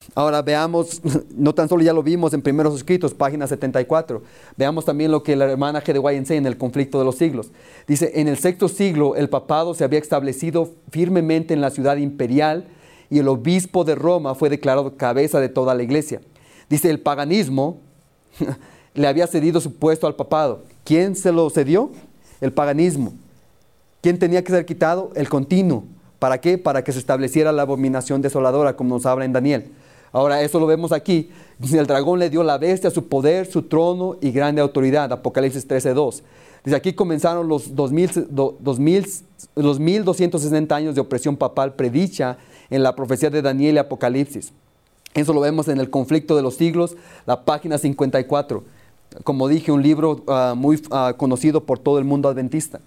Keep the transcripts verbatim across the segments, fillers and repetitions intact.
Ahora veamos, no tan solo ya lo vimos en Primeros Escritos, página setenta y cuatro, veamos también lo que la hermana G. de White enseña en el conflicto de los siglos. Dice, en el sexto siglo el papado se había establecido firmemente en la ciudad imperial y el obispo de Roma fue declarado cabeza de toda la iglesia. Dice, el paganismo le había cedido su puesto al papado. ¿Quién se lo cedió? El paganismo. ¿Quién tenía que ser quitado? El continuo. ¿Para qué? Para que se estableciera la abominación desoladora, como nos habla en Daniel. Ahora, eso lo vemos aquí. Dice, el dragón le dio a la bestia su poder, su trono y grande autoridad. Apocalipsis trece dos. Dice, aquí comenzaron los dos mil, dos mil, los mil doscientos sesenta años de opresión papal predicha en la profecía de Daniel y Apocalipsis. Eso lo vemos en el conflicto de los siglos, la página cincuenta y cuatro. Como dije, un libro uh, muy uh, conocido por todo el mundo adventista.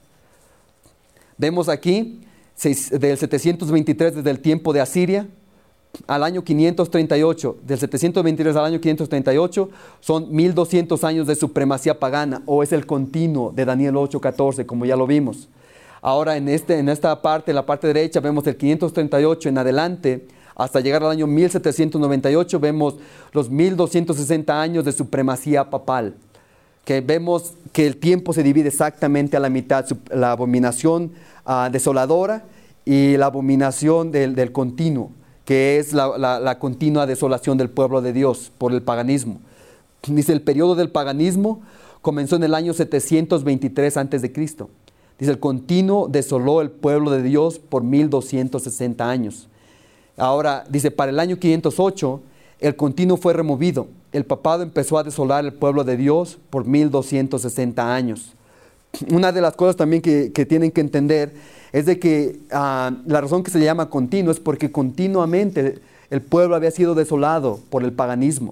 Vemos aquí, del setecientos veintitrés desde el tiempo de Asiria, al año quinientos treinta y ocho, del setecientos veintitrés al año quinientos treinta y ocho, son mil doscientos años de supremacía pagana, o es el continuo de Daniel ocho catorce, como ya lo vimos. Ahora en, este, en esta parte, en la parte derecha, vemos del quinientos treinta y ocho en adelante, hasta llegar al año mil setecientos noventa y ocho, vemos los mil doscientos sesenta años de supremacía papal, que vemos que el tiempo se divide exactamente a la mitad, la abominación uh, desoladora y la abominación del, del continuo, que es la, la, la continua desolación del pueblo de Dios por el paganismo. Dice, el periodo del paganismo comenzó en el año setecientos veintitrés antes de Cristo. Dice, el continuo desoló el pueblo de Dios por mil doscientos sesenta años. Ahora, dice, para el año quinientos ocho, el continuo fue removido. El papado empezó a desolar el pueblo de Dios por mil doscientos sesenta años. Una de las cosas también que, que tienen que entender es de que uh, la razón que se llama continuo es porque continuamente el pueblo había sido desolado por el paganismo.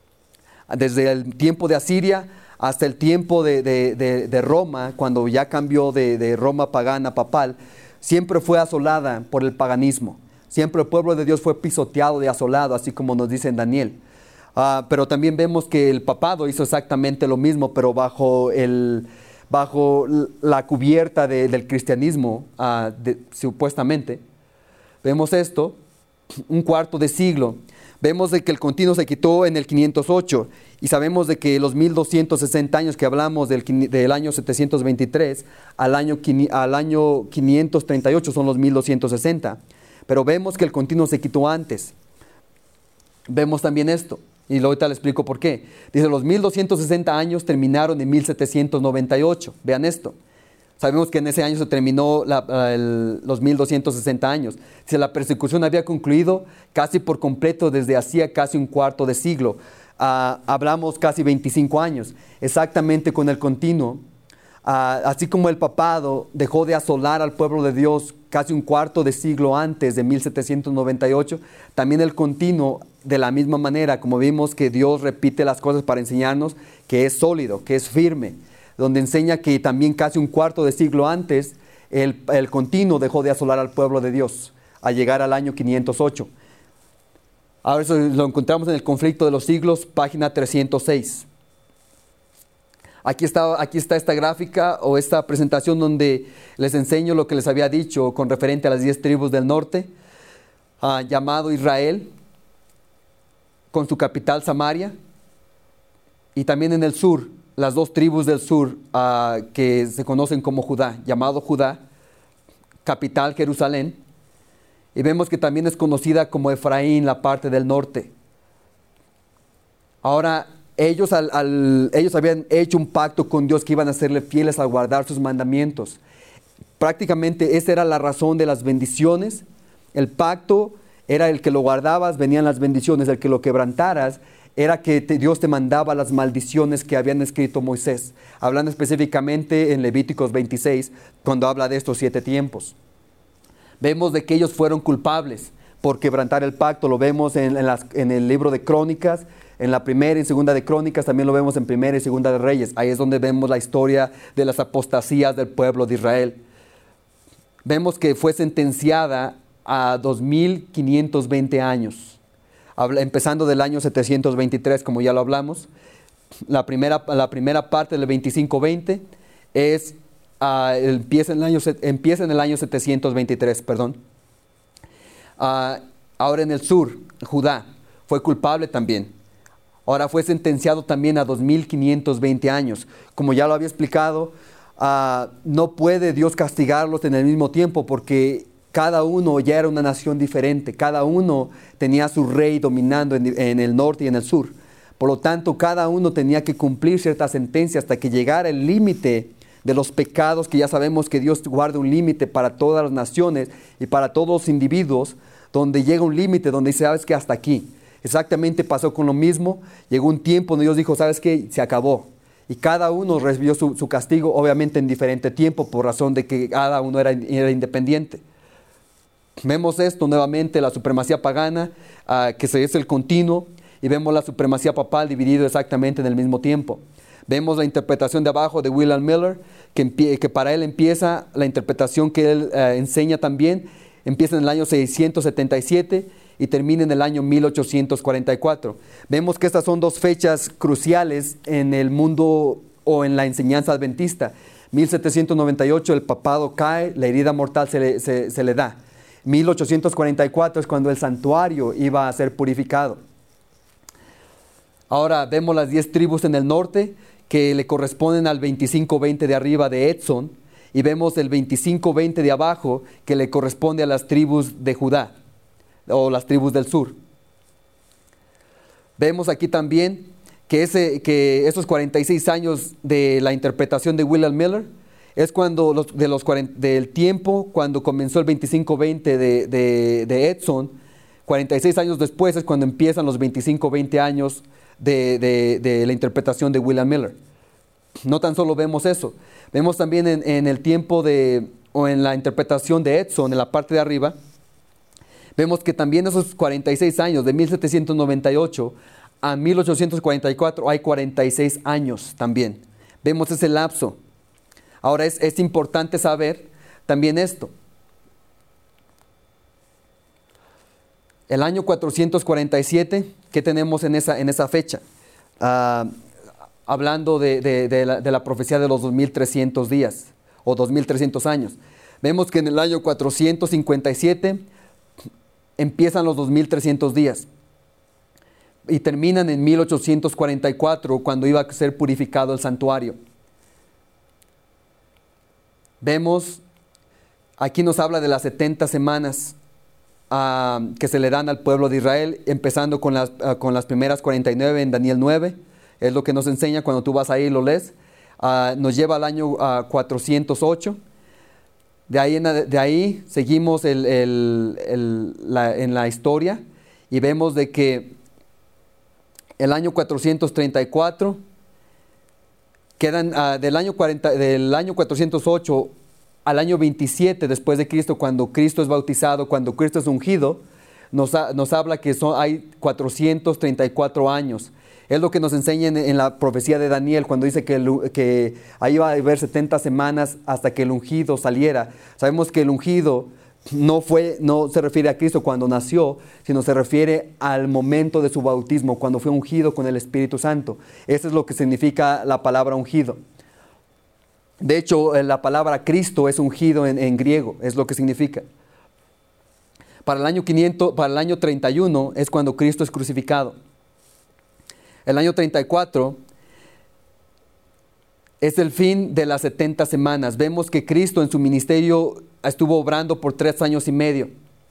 Desde el tiempo de Asiria hasta el tiempo de, de, de, de Roma, cuando ya cambió de, de Roma pagana papal, siempre fue asolada por el paganismo. Siempre el pueblo de Dios fue pisoteado y asolado, así como nos dice en Daniel. Uh, pero también vemos que el papado hizo exactamente lo mismo, pero bajo, el, bajo la cubierta de, del cristianismo, uh, de, supuestamente. Vemos esto, un cuarto de siglo. Vemos de que el continuo se quitó en el quinientos ocho y sabemos de que los mil doscientos sesenta años que hablamos del, del año setecientos veintitrés al año, al año quinientos treinta y ocho son los mil doscientos sesenta. Pero vemos que el continuo se quitó antes. Vemos también esto, y ahorita le explico por qué. Dice, los mil doscientos sesenta años terminaron en mil setecientos noventa y ocho. Vean esto. Sabemos que en ese año se terminó la, el, los mil doscientos sesenta años. Dice, la persecución había concluido casi por completo desde hacía casi un cuarto de siglo. Uh, hablamos casi veinticinco años, exactamente con el continuo. Uh, así como el papado dejó de asolar al pueblo de Dios casi un cuarto de siglo antes de mil setecientos noventa y ocho, también el continuo, de la misma manera, como vimos que Dios repite las cosas para enseñarnos que es sólido, que es firme, donde enseña que también casi un cuarto de siglo antes el, el continuo dejó de asolar al pueblo de Dios, al llegar al año quinientos ocho. Ahora eso lo encontramos en el conflicto de los siglos, página trescientos seis. Aquí está, aquí está esta gráfica o esta presentación donde les enseño lo que les había dicho con referente a las diez tribus del norte, uh, llamado Israel, con su capital Samaria, y también en el sur, las dos tribus del sur uh, que se conocen como Judá, llamado Judá, capital Jerusalén, y vemos que también es conocida como Efraín, la parte del norte. Ahora, Ellos, al, al, ellos habían hecho un pacto con Dios que iban a serle fieles al guardar sus mandamientos. Prácticamente esa era la razón de las bendiciones. El pacto era el que lo guardabas, venían las bendiciones. El que lo quebrantaras era que te, Dios te mandaba las maldiciones que habían escrito Moisés. Hablando específicamente en Levíticos veintiséis, cuando habla de estos siete tiempos. Vemos de que ellos fueron culpables por quebrantar el pacto. Lo vemos en, en, las, en el libro de Crónicas. En la primera y segunda de Crónicas, también lo vemos en primera y segunda de Reyes. Ahí es donde vemos la historia de las apostasías del pueblo de Israel. Vemos que fue sentenciada a dos mil quinientos veinte años, empezando del año setecientos veintitrés, como ya lo hablamos. La primera, la primera parte del veinticinco veinte es, uh, empieza, en el año, empieza en el año setecientos veintitrés, perdón. Uh, ahora en el sur, Judá. fue culpable también. Ahora fue sentenciado también a dos mil quinientos veinte años. Como ya lo había explicado, uh, no puede Dios castigarlos en el mismo tiempo porque cada uno ya era una nación diferente. Cada uno tenía a su rey dominando en, en el norte y en el sur. Por lo tanto, cada uno tenía que cumplir cierta sentencia hasta que llegara el límite de los pecados, que ya sabemos que Dios guarda un límite para todas las naciones y para todos los individuos, donde llega un límite, donde dice, sabes que hasta aquí. Exactamente pasó con lo mismo. Llegó un tiempo donde Dios dijo, sabes que se acabó. Y cada uno recibió su, su castigo, obviamente en diferente tiempo, por razón de que cada uno era, era independiente. Vemos esto nuevamente, la supremacía pagana, uh, que es el continuo, y vemos la supremacía papal dividido exactamente en el mismo tiempo. Vemos la interpretación de abajo de William Miller, que, que para él empieza la interpretación que él uh, enseña también, empieza en el año seiscientos setenta y siete y termina en el año mil ochocientos cuarenta y cuatro. Vemos que estas son dos fechas cruciales en el mundo o en la enseñanza adventista. mil setecientos noventa y ocho el papado cae, la herida mortal se le, se, se le da. mil ochocientos cuarenta y cuatro es cuando el santuario iba a ser purificado. Ahora vemos las diez tribus en el norte que le corresponden al veinticinco veinte de arriba de Edson, y vemos el veinticinco veinte de abajo que le corresponde a las tribus de Judá o las tribus del sur. Vemos aquí también que, ese, que esos cuarenta y seis años de la interpretación de William Miller es cuando los, de los cuarenta, del tiempo cuando comenzó el veinticinco veinte de, de, de Edson. cuarenta y seis años después es cuando empiezan los veinticinco veinte años de, de, de la interpretación de William Miller. No tan solo vemos eso, vemos también en, en el tiempo de, o en la interpretación de Edson, en la parte de arriba, vemos que también esos cuarenta y seis años, de mil setecientos noventa y ocho a mil ochocientos cuarenta y cuatro, hay cuarenta y seis años también. Vemos ese lapso. Ahora es, es importante saber también esto. El año cuatrocientos cuarenta y siete, ¿qué tenemos en esa, en esa fecha? Uh, hablando de, de, de, la, de la profecía de los dos mil trescientos días o dos mil trescientos años. Vemos que en el año cuatrocientos cincuenta y siete empiezan los dos mil trescientos días y terminan en mil ochocientos cuarenta y cuatro, cuando iba a ser purificado el santuario. Vemos, aquí nos habla de las setenta semanas uh, que se le dan al pueblo de Israel, empezando con las, uh, con las primeras cuarenta y nueve en Daniel nueve, es lo que nos enseña cuando tú vas ahí y lo lees. Uh, nos lleva al año uh, cuatrocientos ocho. De ahí, en, de ahí seguimos el, el, el, la, en la historia y vemos de que el año cuatrocientos treinta y cuatro, quedan uh, del, año cuarenta, del año cuatrocientos ocho al año veintisiete después de Cristo, cuando Cristo es bautizado, cuando Cristo es ungido, nos, ha, nos habla que son, hay cuatrocientos treinta y cuatro años. Es lo que nos enseña en, en la profecía de Daniel, cuando dice que, el, que ahí va a haber setenta semanas hasta que el ungido saliera. Sabemos que el ungido no, fue, no se refiere a Cristo cuando nació, sino se refiere al momento de su bautismo, cuando fue ungido con el Espíritu Santo. Eso es lo que significa la palabra ungido. De hecho, la palabra Cristo es ungido en, en griego, es lo que significa. Para el año quinientos, para el año treinta y uno es cuando Cristo es crucificado. El año treinta y cuatro es el fin de las setenta semanas. Vemos que Cristo en su ministerio estuvo obrando por tres años y medio.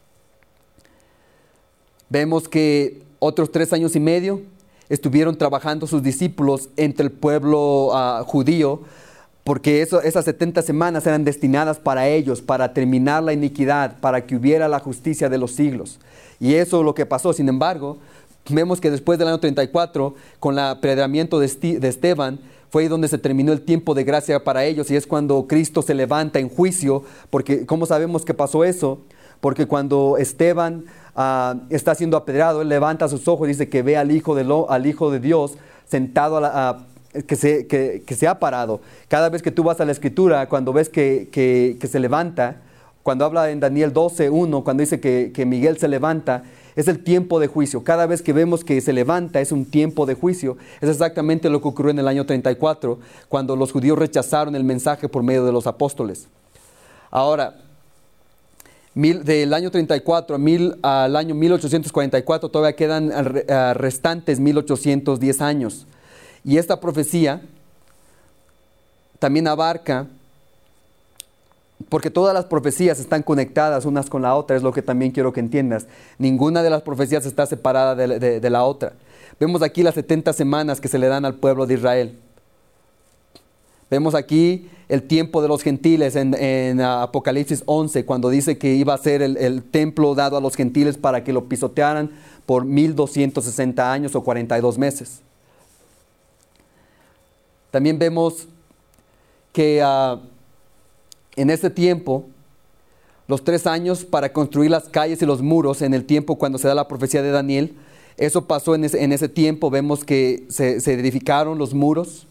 Vemos que otros tres años y medio estuvieron trabajando sus discípulos entre el pueblo uh, judío, porque eso, esas setenta semanas eran destinadas para ellos, para terminar la iniquidad, para que hubiera la justicia de los siglos. Y eso es lo que pasó. Sin embargo, vemos que después del año treinta y cuatro, con el apedreamiento de, Esti- de Esteban, fue ahí donde se terminó el tiempo de gracia para ellos, y es cuando Cristo se levanta en juicio. Porque, ¿cómo sabemos que pasó eso? Porque cuando Esteban uh, está siendo apedreado, él levanta sus ojos y dice que ve al Hijo de, lo, al Hijo de Dios sentado, a la, uh, que, se, que, que se ha parado. Cada vez que tú vas a la Escritura, cuando ves que, que, que se levanta, cuando habla en Daniel doce uno, cuando dice que, que Miguel se levanta, es el tiempo de juicio. Cada vez que vemos que se levanta es un tiempo de juicio. Es exactamente lo que ocurrió en el año treinta y cuatro, cuando los judíos rechazaron el mensaje por medio de los apóstoles. Ahora, Mil, del año treinta y cuatro a mil, al año mil ochocientos cuarenta y cuatro todavía quedan uh, restantes mil ochocientos diez años. Y esta profecía también abarca, porque todas las profecías están conectadas unas con la otra, es lo que también quiero que entiendas. Ninguna de las profecías está separada de, de, de la otra. Vemos aquí las setenta semanas que se le dan al pueblo de Israel. Vemos aquí el tiempo de los gentiles en, en uh, Apocalipsis once, cuando dice que iba a ser el, el templo dado a los gentiles para que lo pisotearan por mil doscientos sesenta años o cuarenta y dos meses. También vemos que uh, en este tiempo, los tres años para construir las calles y los muros, en el tiempo cuando se da la profecía de Daniel, eso pasó en ese, en ese tiempo. Vemos que se, se edificaron los muros.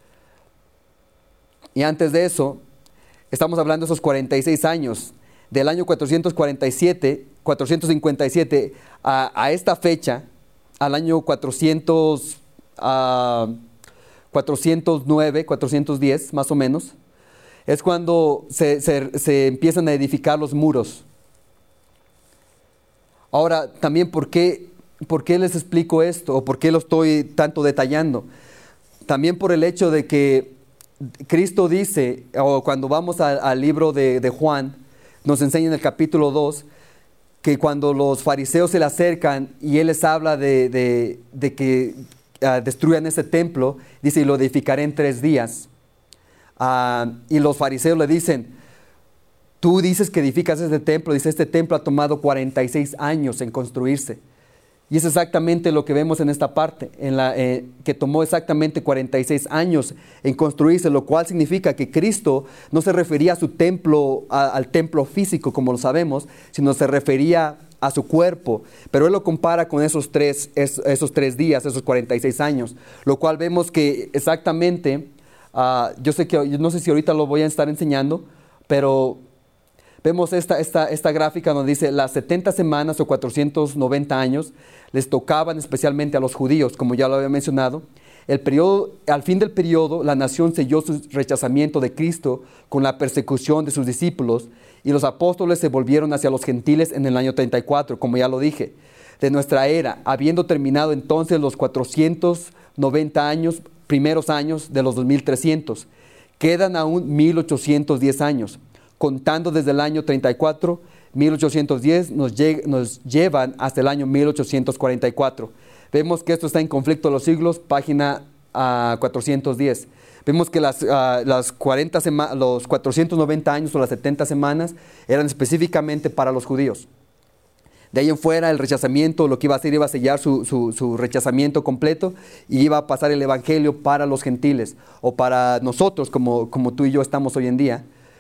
Y antes de eso, estamos hablando de esos cuarenta y seis años, del año cuatrocientos cuarenta y siete, cuatrocientos cincuenta y siete a, a esta fecha, al año cuatrocientos, uh, cuatrocientos nueve, cuatrocientos diez más o menos, es cuando se, se, se empiezan a edificar los muros. Ahora, también, ¿por qué, ¿por qué les explico esto? ¿O por qué lo estoy tanto detallando? También por el hecho de que Cristo dice, o cuando vamos a, al libro de, de Juan, nos enseña en el capítulo dos, que cuando los fariseos se le acercan y Él les habla de, de, de que uh, destruyan ese templo, dice, y lo edificaré en tres días. Uh, y los fariseos le dicen, tú dices que edificas este templo, dice, este templo ha tomado cuarenta y seis años en construirse. Y es exactamente lo que vemos en esta parte, en la, eh, que tomó exactamente cuarenta y seis años en construirse, lo cual significa que Cristo no se refería a su templo, a, al templo físico como lo sabemos, sino se refería a su cuerpo. Pero Él lo compara con esos tres, es, esos tres días, esos cuarenta y seis años, lo cual vemos que exactamente, uh, yo sé que, yo no sé si ahorita lo voy a estar enseñando, pero vemos esta, esta, esta gráfica donde dice las setenta semanas o cuatrocientos noventa años les tocaban especialmente a los judíos, como ya lo había mencionado. El periodo, al fin del periodo, la nación selló su rechazamiento de Cristo con la persecución de sus discípulos y los apóstoles se volvieron hacia los gentiles en el año treinta y cuatro, como ya lo dije, de nuestra era, habiendo terminado entonces los cuatrocientos noventa años, primeros años de los dos mil trescientos. Quedan aún mil ochocientos diez años. Contando desde el año treinta y cuatro, mil ochocientos diez nos, nos llevan hasta el año mil ochocientos cuarenta y cuatro. Vemos que esto está en Conflicto de los Siglos, página uh, cuatrocientos diez. Vemos que las, uh, las cuarenta los cuatrocientos noventa años o las setenta semanas eran específicamente para los judíos. De ahí en fuera el rechazamiento, lo que iba a hacer, iba a sellar su, su, su rechazamiento completo y iba a pasar el evangelio para los gentiles o para nosotros como, como tú y yo estamos hoy en día.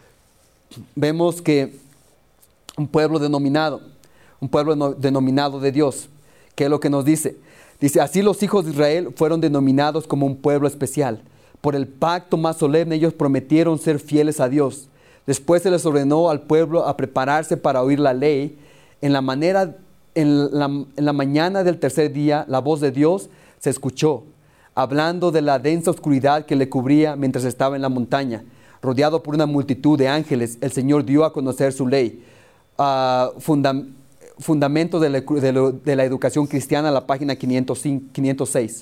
Vemos que un pueblo denominado, un pueblo no, denominado de Dios, ¿qué es lo que nos dice? Dice, así los hijos de Israel fueron denominados como un pueblo especial. Por el pacto más solemne ellos prometieron ser fieles a Dios. Después se les ordenó al pueblo a prepararse para oír la ley. En la, manera, en la, en la mañana del tercer día la voz de Dios se escuchó, hablando de la densa oscuridad que le cubría mientras estaba en la montaña. Rodeado por una multitud de ángeles, el Señor dio a conocer su ley. Uh, fundam, fundamentos de la, de, lo, de la educación cristiana, la página quinientos seis.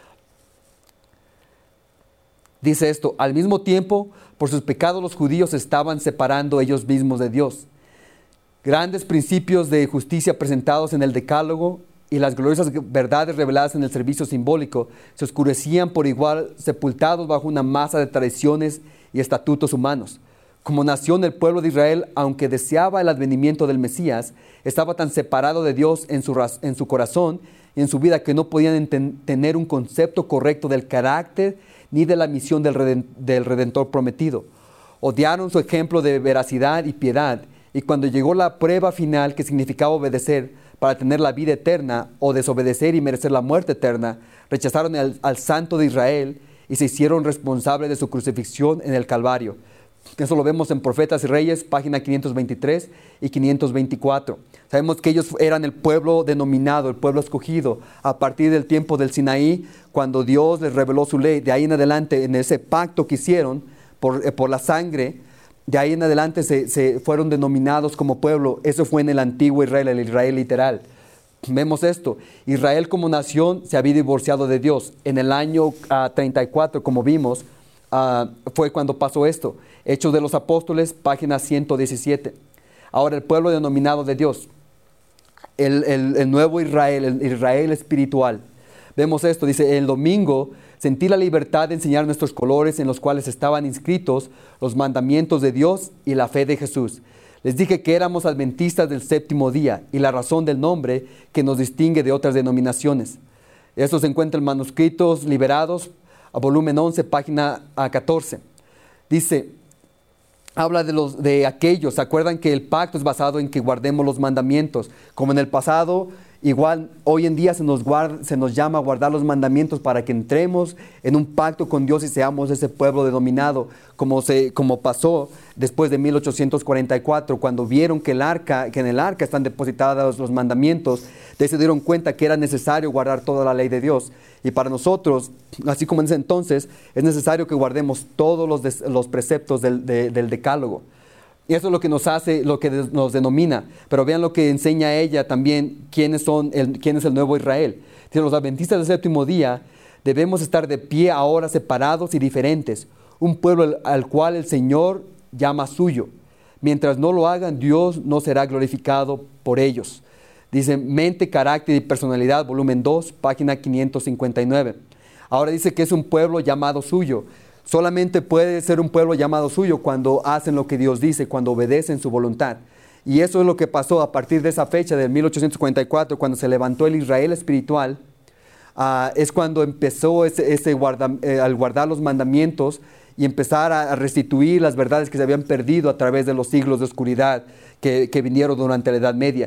Dice esto, al mismo tiempo, por sus pecados los judíos se estaban separando ellos mismos de Dios. Grandes principios de justicia presentados en el Decálogo y las gloriosas verdades reveladas en el servicio simbólico se oscurecían por igual, sepultados bajo una masa de tradiciones y estatutos humanos. Como nación, el pueblo de Israel, aunque deseaba el advenimiento del Mesías, estaba tan separado de Dios en su, en su corazón y en su vida que no podían tener un concepto correcto del carácter ni de la misión del, Reden del Redentor prometido. Odiaron su ejemplo de veracidad y piedad, y cuando llegó la prueba final que significaba obedecer para tener la vida eterna o desobedecer y merecer la muerte eterna, rechazaron al, al Santo de Israel y se hicieron responsables de su crucifixión en el Calvario. Eso lo vemos en Profetas y Reyes, página quinientos veintitrés y quinientos veinticuatro. Sabemos que ellos eran el pueblo denominado, el pueblo escogido, a partir del tiempo del Sinaí, cuando Dios les reveló su ley. De ahí en adelante, en ese pacto que hicieron por, eh, por la sangre, De ahí en adelante se, se fueron denominados como pueblo. Eso fue en el antiguo Israel, el Israel literal. Vemos esto. Israel como nación se había divorciado de Dios. En el año uh, treinta y cuatro, como vimos, uh, fue cuando pasó esto. Hechos de los Apóstoles, página ciento diecisiete. Ahora el pueblo denominado de Dios. El, el, el nuevo Israel, el Israel espiritual. Vemos esto, dice, el domingo sentí la libertad de enseñar nuestros colores en los cuales estaban inscritos los mandamientos de Dios y la fe de Jesús. Les dije que éramos adventistas del séptimo día y la razón del nombre que nos distingue de otras denominaciones. Esto se encuentra en manuscritos liberados, a volumen once, página catorce. Dice, habla de, los, de aquellos, ¿se acuerdan que el pacto es basado en que guardemos los mandamientos? Como en el pasado, igual hoy en día se nos, guarda, se nos llama a guardar los mandamientos para que entremos en un pacto con Dios y seamos ese pueblo denominado, como, se, como pasó después de mil ochocientos cuarenta y cuatro, cuando vieron que, el arca, que en el arca están depositados los mandamientos, se dieron cuenta que era necesario guardar toda la ley de Dios. Y para nosotros, así como en ese entonces, es necesario que guardemos todos los, des, los preceptos del, de, del decálogo. Y eso es lo que nos hace, lo que nos denomina. Pero vean lo que enseña ella también, quiénes son el, quién es el nuevo Israel. Dice, los adventistas del séptimo día debemos estar de pie ahora separados y diferentes, un pueblo al, al cual el Señor llama suyo. Mientras no lo hagan, Dios no será glorificado por ellos. Dice, mente, carácter y personalidad, volumen dos, página quinientos cincuenta y nueve. Ahora dice que es un pueblo llamado suyo. Solamente puede ser un pueblo llamado suyo cuando hacen lo que Dios dice, cuando obedecen su voluntad. Y eso es lo que pasó a partir de esa fecha de mil ochocientos cuarenta y cuatro, cuando se levantó el Israel espiritual. Uh, es cuando empezó ese, ese guarda, eh, al guardar los mandamientos y empezar a, a restituir las verdades que se habían perdido a través de los siglos de oscuridad que, que vinieron durante la Edad Media.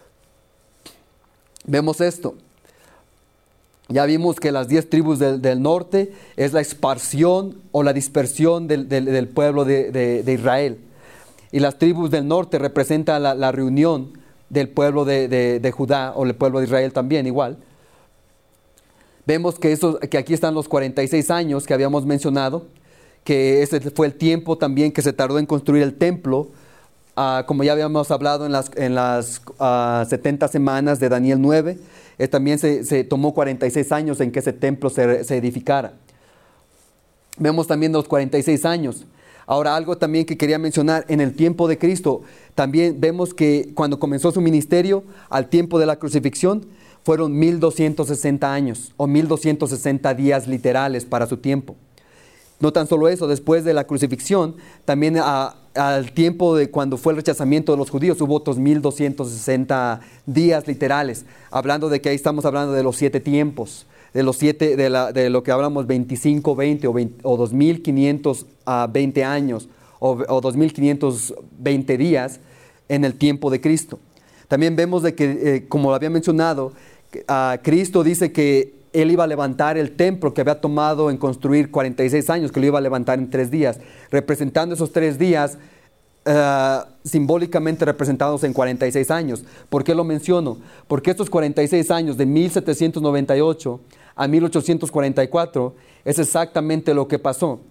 Vemos esto. Ya vimos que las diez tribus del, del norte es la esparción o la dispersión del, del, del pueblo de, de, de Israel. Y las tribus del norte representan la, la reunión del pueblo de, de, de Judá o el pueblo de Israel también igual. Vemos que, eso, que aquí están los cuarenta y seis años que habíamos mencionado, que ese fue el tiempo también que se tardó en construir el templo. Uh, como ya habíamos hablado en las, en las uh, setenta semanas de Daniel nueve, eh, también se, se tomó cuarenta y seis años en que ese templo se, se edificara. Vemos también los cuarenta y seis años. Ahora, algo también que quería mencionar, en el tiempo de Cristo, también vemos que cuando comenzó su ministerio, al tiempo de la crucifixión, fueron mil doscientos sesenta años, o mil doscientos sesenta días literales para su tiempo. No tan solo eso, después de la crucifixión, también a, al tiempo de cuando fue el rechazamiento de los judíos, hubo otros mil doscientos sesenta días literales, hablando de que ahí estamos hablando de los siete tiempos, de los siete, de, la, de lo que hablamos veinticinco, veinte o, veinte, o dos mil quinientos veinte años o, o dos mil quinientos veinte días en el tiempo de Cristo. También vemos de que, eh, como lo había mencionado, uh, Cristo dice que Él iba a levantar el templo que había tomado en construir cuarenta y seis años, que lo iba a levantar en tres días, representando esos tres días, uh, simbólicamente representados en cuarenta y seis años. ¿Por qué lo menciono? Porque estos cuarenta y seis años, de mil setecientos noventa y ocho a mil ochocientos cuarenta y cuatro, es exactamente lo que pasó.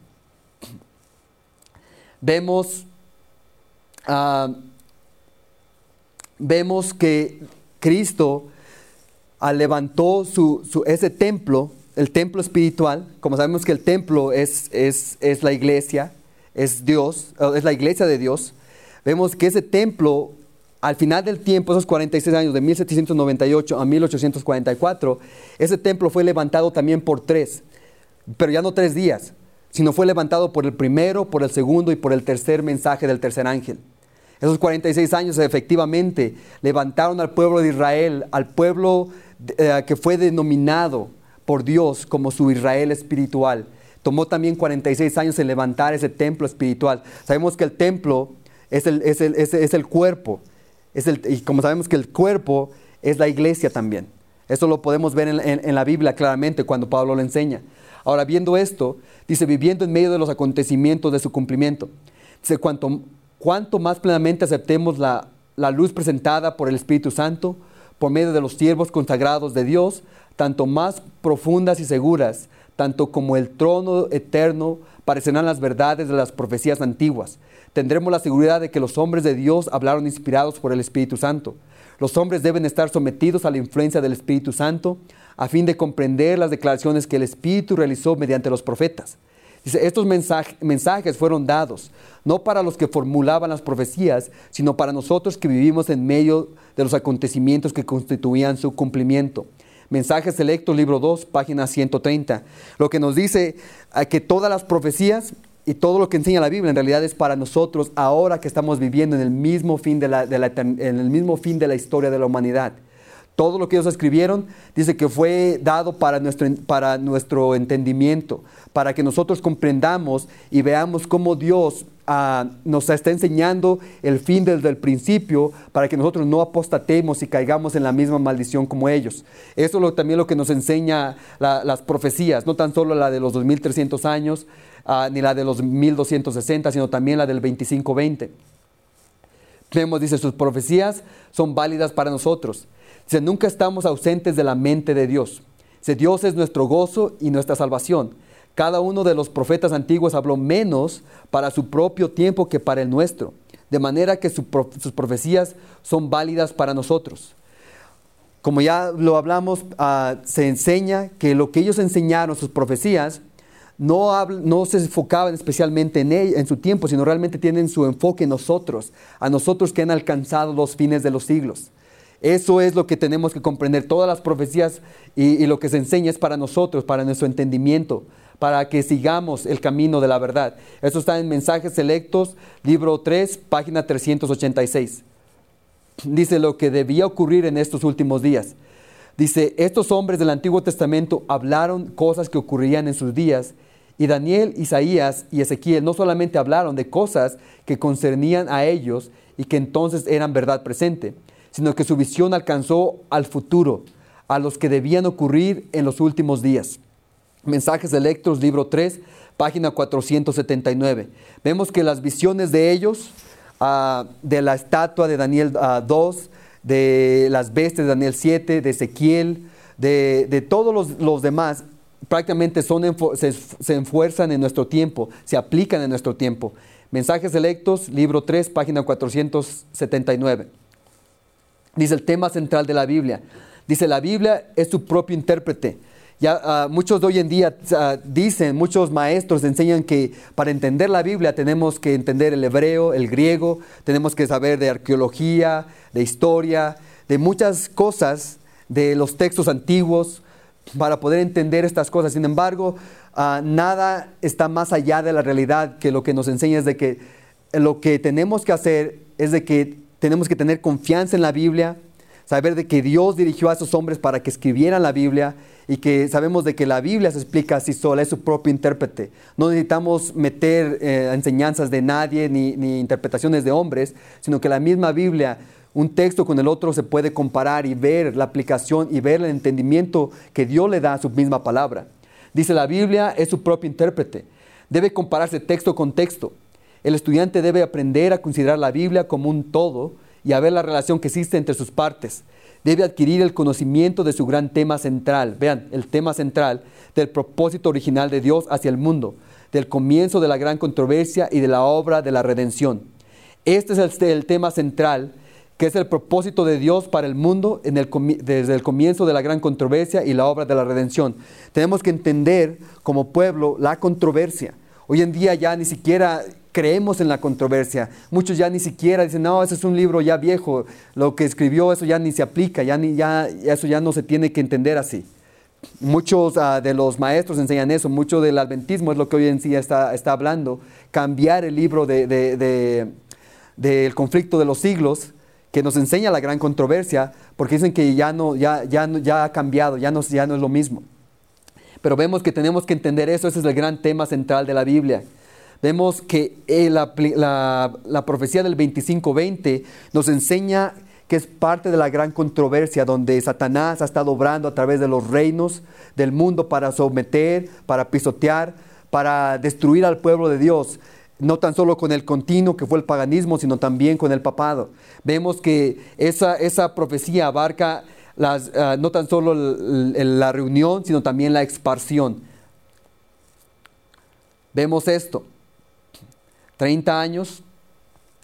Vemos, uh, vemos que Cristo levantó su, su, ese templo, el templo espiritual. Como sabemos que el templo es, es, es la iglesia, es Dios, es la iglesia de Dios. Vemos que ese templo, al final del tiempo, esos cuarenta y seis años, de mil setecientos noventa y ocho a mil ochocientos cuarenta y cuatro, ese templo fue levantado también por tres, pero ya no tres días, sino fue levantado por el primero, por el segundo y por el tercer mensaje del tercer ángel. Esos cuarenta y seis años efectivamente levantaron al pueblo de Israel, al pueblo eh, que fue denominado por Dios como su Israel espiritual. Tomó también cuarenta y seis años en levantar ese templo espiritual. Sabemos que el templo es el, es el, es, es el cuerpo, es el, y como sabemos que el cuerpo es la iglesia también. Eso lo podemos ver en, en, en la Biblia claramente cuando Pablo lo enseña. Ahora, viendo esto, dice, viviendo en medio de los acontecimientos de su cumplimiento. Dice, cuanto... Cuanto más plenamente aceptemos la, la luz presentada por el Espíritu Santo, por medio de los siervos consagrados de Dios, tanto más profundas y seguras, tanto como el trono eterno, parecerán las verdades de las profecías antiguas. Tendremos la seguridad de que los hombres de Dios hablaron inspirados por el Espíritu Santo. Los hombres deben estar sometidos a la influencia del Espíritu Santo a fin de comprender las declaraciones que el Espíritu realizó mediante los profetas. Dice, estos mensaje, mensajes fueron dados, no para los que formulaban las profecías, sino para nosotros que vivimos en medio de los acontecimientos que constituían su cumplimiento. Mensajes Selectos, libro dos, página ciento treinta. Lo que nos dice eh, que todas las profecías y todo lo que enseña la Biblia en realidad es para nosotros ahora que estamos viviendo en el mismo fin de la, de la, en el mismo fin de la historia de la humanidad. Todo lo que ellos escribieron dice que fue dado para nuestro, para nuestro entendimiento, para que nosotros comprendamos y veamos cómo Dios uh, nos está enseñando el fin desde el principio, para que nosotros no apostatemos y caigamos en la misma maldición como ellos. Eso es lo, también lo que nos enseña la, las profecías, no tan solo la de los dos mil trescientos años, uh, ni la de los mil doscientos sesenta, sino también la del veinticinco veinte. Vemos, dice, sus profecías son válidas para nosotros. Dice, nunca estamos ausentes de la mente de Dios. Dice, Dios es nuestro gozo y nuestra salvación. Cada uno de los profetas antiguos habló menos para su propio tiempo que para el nuestro, de manera que su, sus profecías son válidas para nosotros. Como ya lo hablamos, uh, se enseña que lo que ellos enseñaron, sus profecías, no, habl, no se enfocaban especialmente en, él, en su tiempo, sino realmente tienen su enfoque en nosotros, a nosotros que han alcanzado los fines de los siglos. Eso es lo que tenemos que comprender. Todas las profecías y, y lo que se enseña es para nosotros, para nuestro entendimiento, para que sigamos el camino de la verdad. Eso está en Mensajes Selectos, libro tres, página trescientos ochenta y seis. Dice lo que debía ocurrir en estos últimos días. Dice, estos hombres del Antiguo Testamento hablaron cosas que ocurrirían en sus días, y Daniel, Isaías y Ezequiel no solamente hablaron de cosas que concernían a ellos y que entonces eran verdad presente, sino que su visión alcanzó al futuro, a los que debían ocurrir en los últimos días. Mensajes Selectos, libro tres, página cuatrocientos setenta y nueve. Vemos que las visiones de ellos, uh, de la estatua de Daniel uh, dos, de las bestias de Daniel siete, de Ezequiel, de, de todos los, los demás, prácticamente son, se, se enfuerzan en nuestro tiempo, se aplican en nuestro tiempo. Mensajes Selectos, libro tres, página cuatrocientos setenta y nueve. Dice el tema central de la Biblia. Dice, la Biblia es su propio intérprete. Ya uh, muchos de hoy en día uh, dicen, muchos maestros enseñan que para entender la Biblia tenemos que entender el hebreo, el griego, tenemos que saber de arqueología, de historia, de muchas cosas, de los textos antiguos, para poder entender estas cosas. Sin embargo, uh, nada está más allá de la realidad, que lo que nos enseña es de que lo que tenemos que hacer es de que tenemos que tener confianza en la Biblia, saber de que Dios dirigió a esos hombres para que escribieran la Biblia, y que sabemos de que la Biblia se explica así sola, es su propio intérprete. No necesitamos meter eh, enseñanzas de nadie ni, ni interpretaciones de hombres, sino que la misma Biblia, un texto con el otro, se puede comparar y ver la aplicación y ver el entendimiento que Dios le da a su misma palabra. Dice, la Biblia es su propio intérprete. Debe compararse texto con texto. El estudiante debe aprender a considerar la Biblia como un todo y a ver la relación que existe entre sus partes. Debe adquirir el conocimiento de su gran tema central. Vean, el tema central del propósito original de Dios hacia el mundo, del comienzo de la gran controversia y de la obra de la redención. Este es el, el tema central, que es el propósito de Dios para el mundo en el, desde el comienzo de la gran controversia y la obra de la redención. Tenemos que entender como pueblo la controversia. Hoy en día ya ni siquiera creemos en la controversia. Muchos ya ni siquiera dicen, no, ese es un libro ya viejo, lo que escribió eso ya ni se aplica, ya ni, ya, eso ya no se tiene que entender así. Muchos uh, de los maestros enseñan eso, mucho del adventismo es lo que hoy en día está, está hablando, cambiar el libro de, de, de, del conflicto de los siglos, que nos enseña la gran controversia, porque dicen que ya, no, ya, ya, ya ha cambiado, ya no, ya no es lo mismo. Pero vemos que tenemos que entender eso, ese es el gran tema central de la Biblia. Vemos que eh, la, la, la profecía del veinticinco veinte nos enseña que es parte de la gran controversia donde Satanás ha estado obrando a través de los reinos del mundo para someter, para pisotear, para destruir al pueblo de Dios. No tan solo con el continuo que fue el paganismo, sino también con el papado. Vemos que esa, esa profecía abarca las, uh, no tan solo el, el, la reunión, sino también la expansión. Vemos esto. treinta años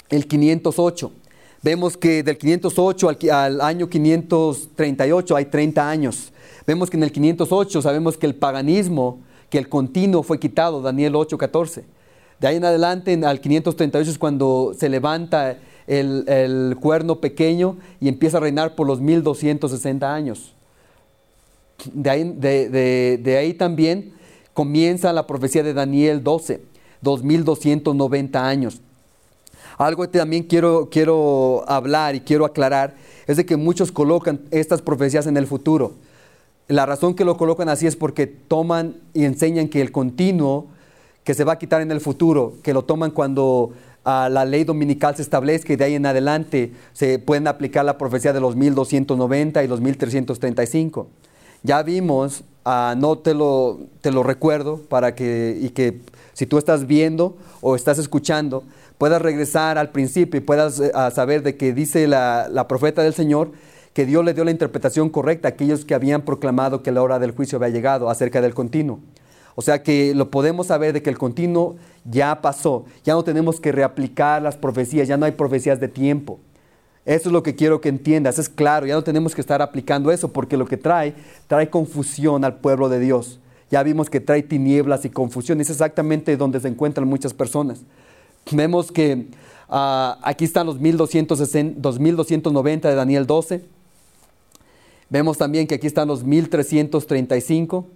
el quinientos ocho. Vemos que del quinientos ocho al, al año quinientos treinta y ocho hay treinta años. Vemos que en el quinientos ocho sabemos que el paganismo, que el continuo fue quitado, Daniel ocho, catorce. De ahí en adelante, al quinientos treinta y ocho es cuando se levanta el, el cuerno pequeño y empieza a reinar por los mil doscientos sesenta años. De ahí, de, de, de ahí también comienza la profecía de Daniel doce, dos mil doscientos noventa años. Algo que también quiero, quiero hablar y quiero aclarar es de que muchos colocan estas profecías en el futuro. La razón que lo colocan así es porque toman y enseñan que el continuo que se va a quitar en el futuro, que lo toman cuando uh, la ley dominical se establezca y de ahí en adelante se pueden aplicar la profecía de los mil doscientos noventa y los mil trescientos treinta y cinco. Ya vimos, uh, no te lo, te lo recuerdo para que, y que si tú estás viendo o estás escuchando, puedas regresar al principio y puedas uh, saber de que dice la, la profeta del Señor que Dios le dio la interpretación correcta a aquellos que habían proclamado que la hora del juicio había llegado acerca del continuo. O sea que lo podemos saber de que el continuo ya pasó, ya no tenemos que reaplicar las profecías, ya no hay profecías de tiempo. Eso es lo que quiero que entiendas, es claro, ya no tenemos que estar aplicando eso porque lo que trae, trae confusión al pueblo de Dios. Ya vimos que trae tinieblas y confusión, es exactamente donde se encuentran muchas personas. Vemos que uh, aquí están los mil doscientos noventa de Daniel doce. Vemos también que aquí están los mil trescientos treinta y cinco.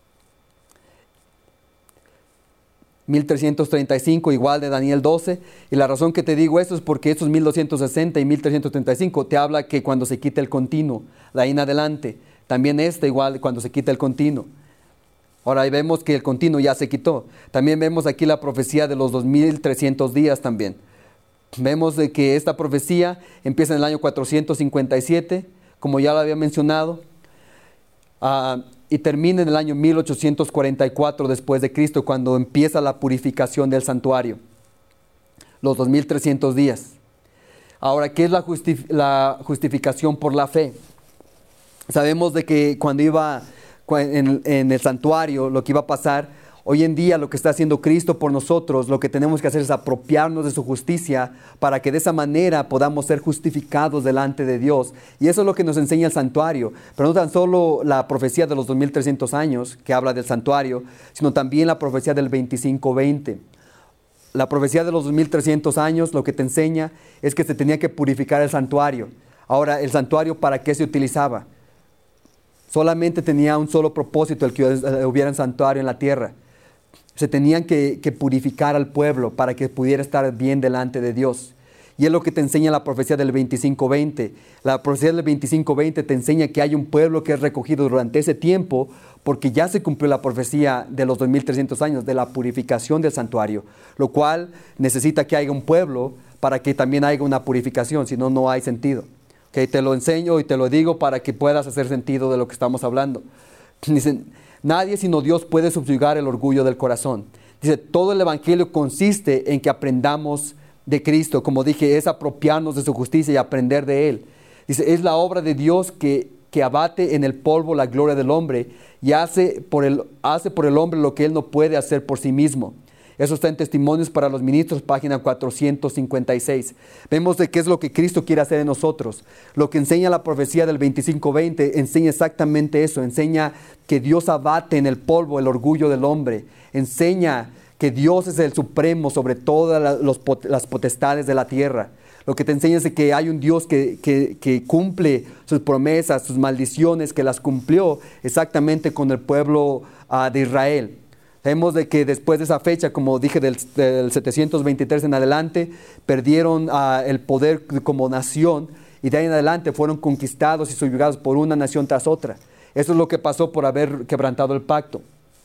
mil trescientos treinta y cinco igual de Daniel doce, y la razón que te digo esto es porque estos mil doscientos sesenta y mil trescientos treinta y cinco te habla que cuando se quita el continuo, de ahí en adelante, también este igual cuando se quita el continuo. Ahora ahí vemos que el continuo ya se quitó. También vemos aquí la profecía de los dos mil trescientos días también. Vemos de que esta profecía empieza en el año cuatrocientos cincuenta y siete, como ya lo había mencionado, uh, y termina en el año mil ochocientos cuarenta y cuatro después de Cristo, cuando empieza la purificación del santuario, los dos mil trescientos días. Ahora, ¿qué es la, justif- la justificación por la fe? Sabemos de que cuando iba en, en el santuario, lo que iba a pasar, hoy en día lo que está haciendo Cristo por nosotros, lo que tenemos que hacer es apropiarnos de su justicia para que de esa manera podamos ser justificados delante de Dios. Y eso es lo que nos enseña el santuario. Pero no tan solo la profecía de los dos mil trescientos años que habla del santuario, sino también la profecía del veinticinco veinte. La profecía de los dos mil trescientos años lo que te enseña es que se tenía que purificar el santuario. Ahora, ¿el santuario para qué se utilizaba? Solamente tenía un solo propósito, el que hubiera un santuario en la tierra. Se tenían que, que purificar al pueblo para que pudiera estar bien delante de Dios. Y es lo que te enseña la profecía del veinticinco veinte. La profecía del veinticinco veinte te enseña que hay un pueblo que es recogido durante ese tiempo porque ya se cumplió la profecía de los dos mil trescientos años de la purificación del santuario, lo cual necesita que haya un pueblo para que también haya una purificación, si no, no hay sentido. Okay, te lo enseño y te lo digo para que puedas hacer sentido de lo que estamos hablando. Dicen, nadie sino Dios puede subyugar el orgullo del corazón. Dice, todo el evangelio consiste en que aprendamos de Cristo. Como dije, es apropiarnos de su justicia y aprender de Él. Dice, es la obra de Dios que, que abate en el polvo la gloria del hombre y hace por, el, hace por el hombre lo que Él no puede hacer por sí mismo. Eso está en Testimonios para los Ministros, página cuatrocientos cincuenta y seis. Vemos de qué es lo que Cristo quiere hacer en nosotros. Lo que enseña la profecía del veinticinco veinte enseña exactamente eso. Enseña que Dios abate en el polvo el orgullo del hombre. Enseña que Dios es el supremo sobre todas la, los, las potestades de la tierra. Lo que te enseña es que hay un Dios que, que, que cumple sus promesas, sus maldiciones, que las cumplió exactamente con el pueblo uh, de Israel. Vemos de que después de esa fecha, como dije, del, del setecientos veintitrés en adelante, perdieron uh, el poder como nación y de ahí en adelante fueron conquistados y subyugados por una nación tras otra. Eso es lo que pasó por haber quebrantado el pacto.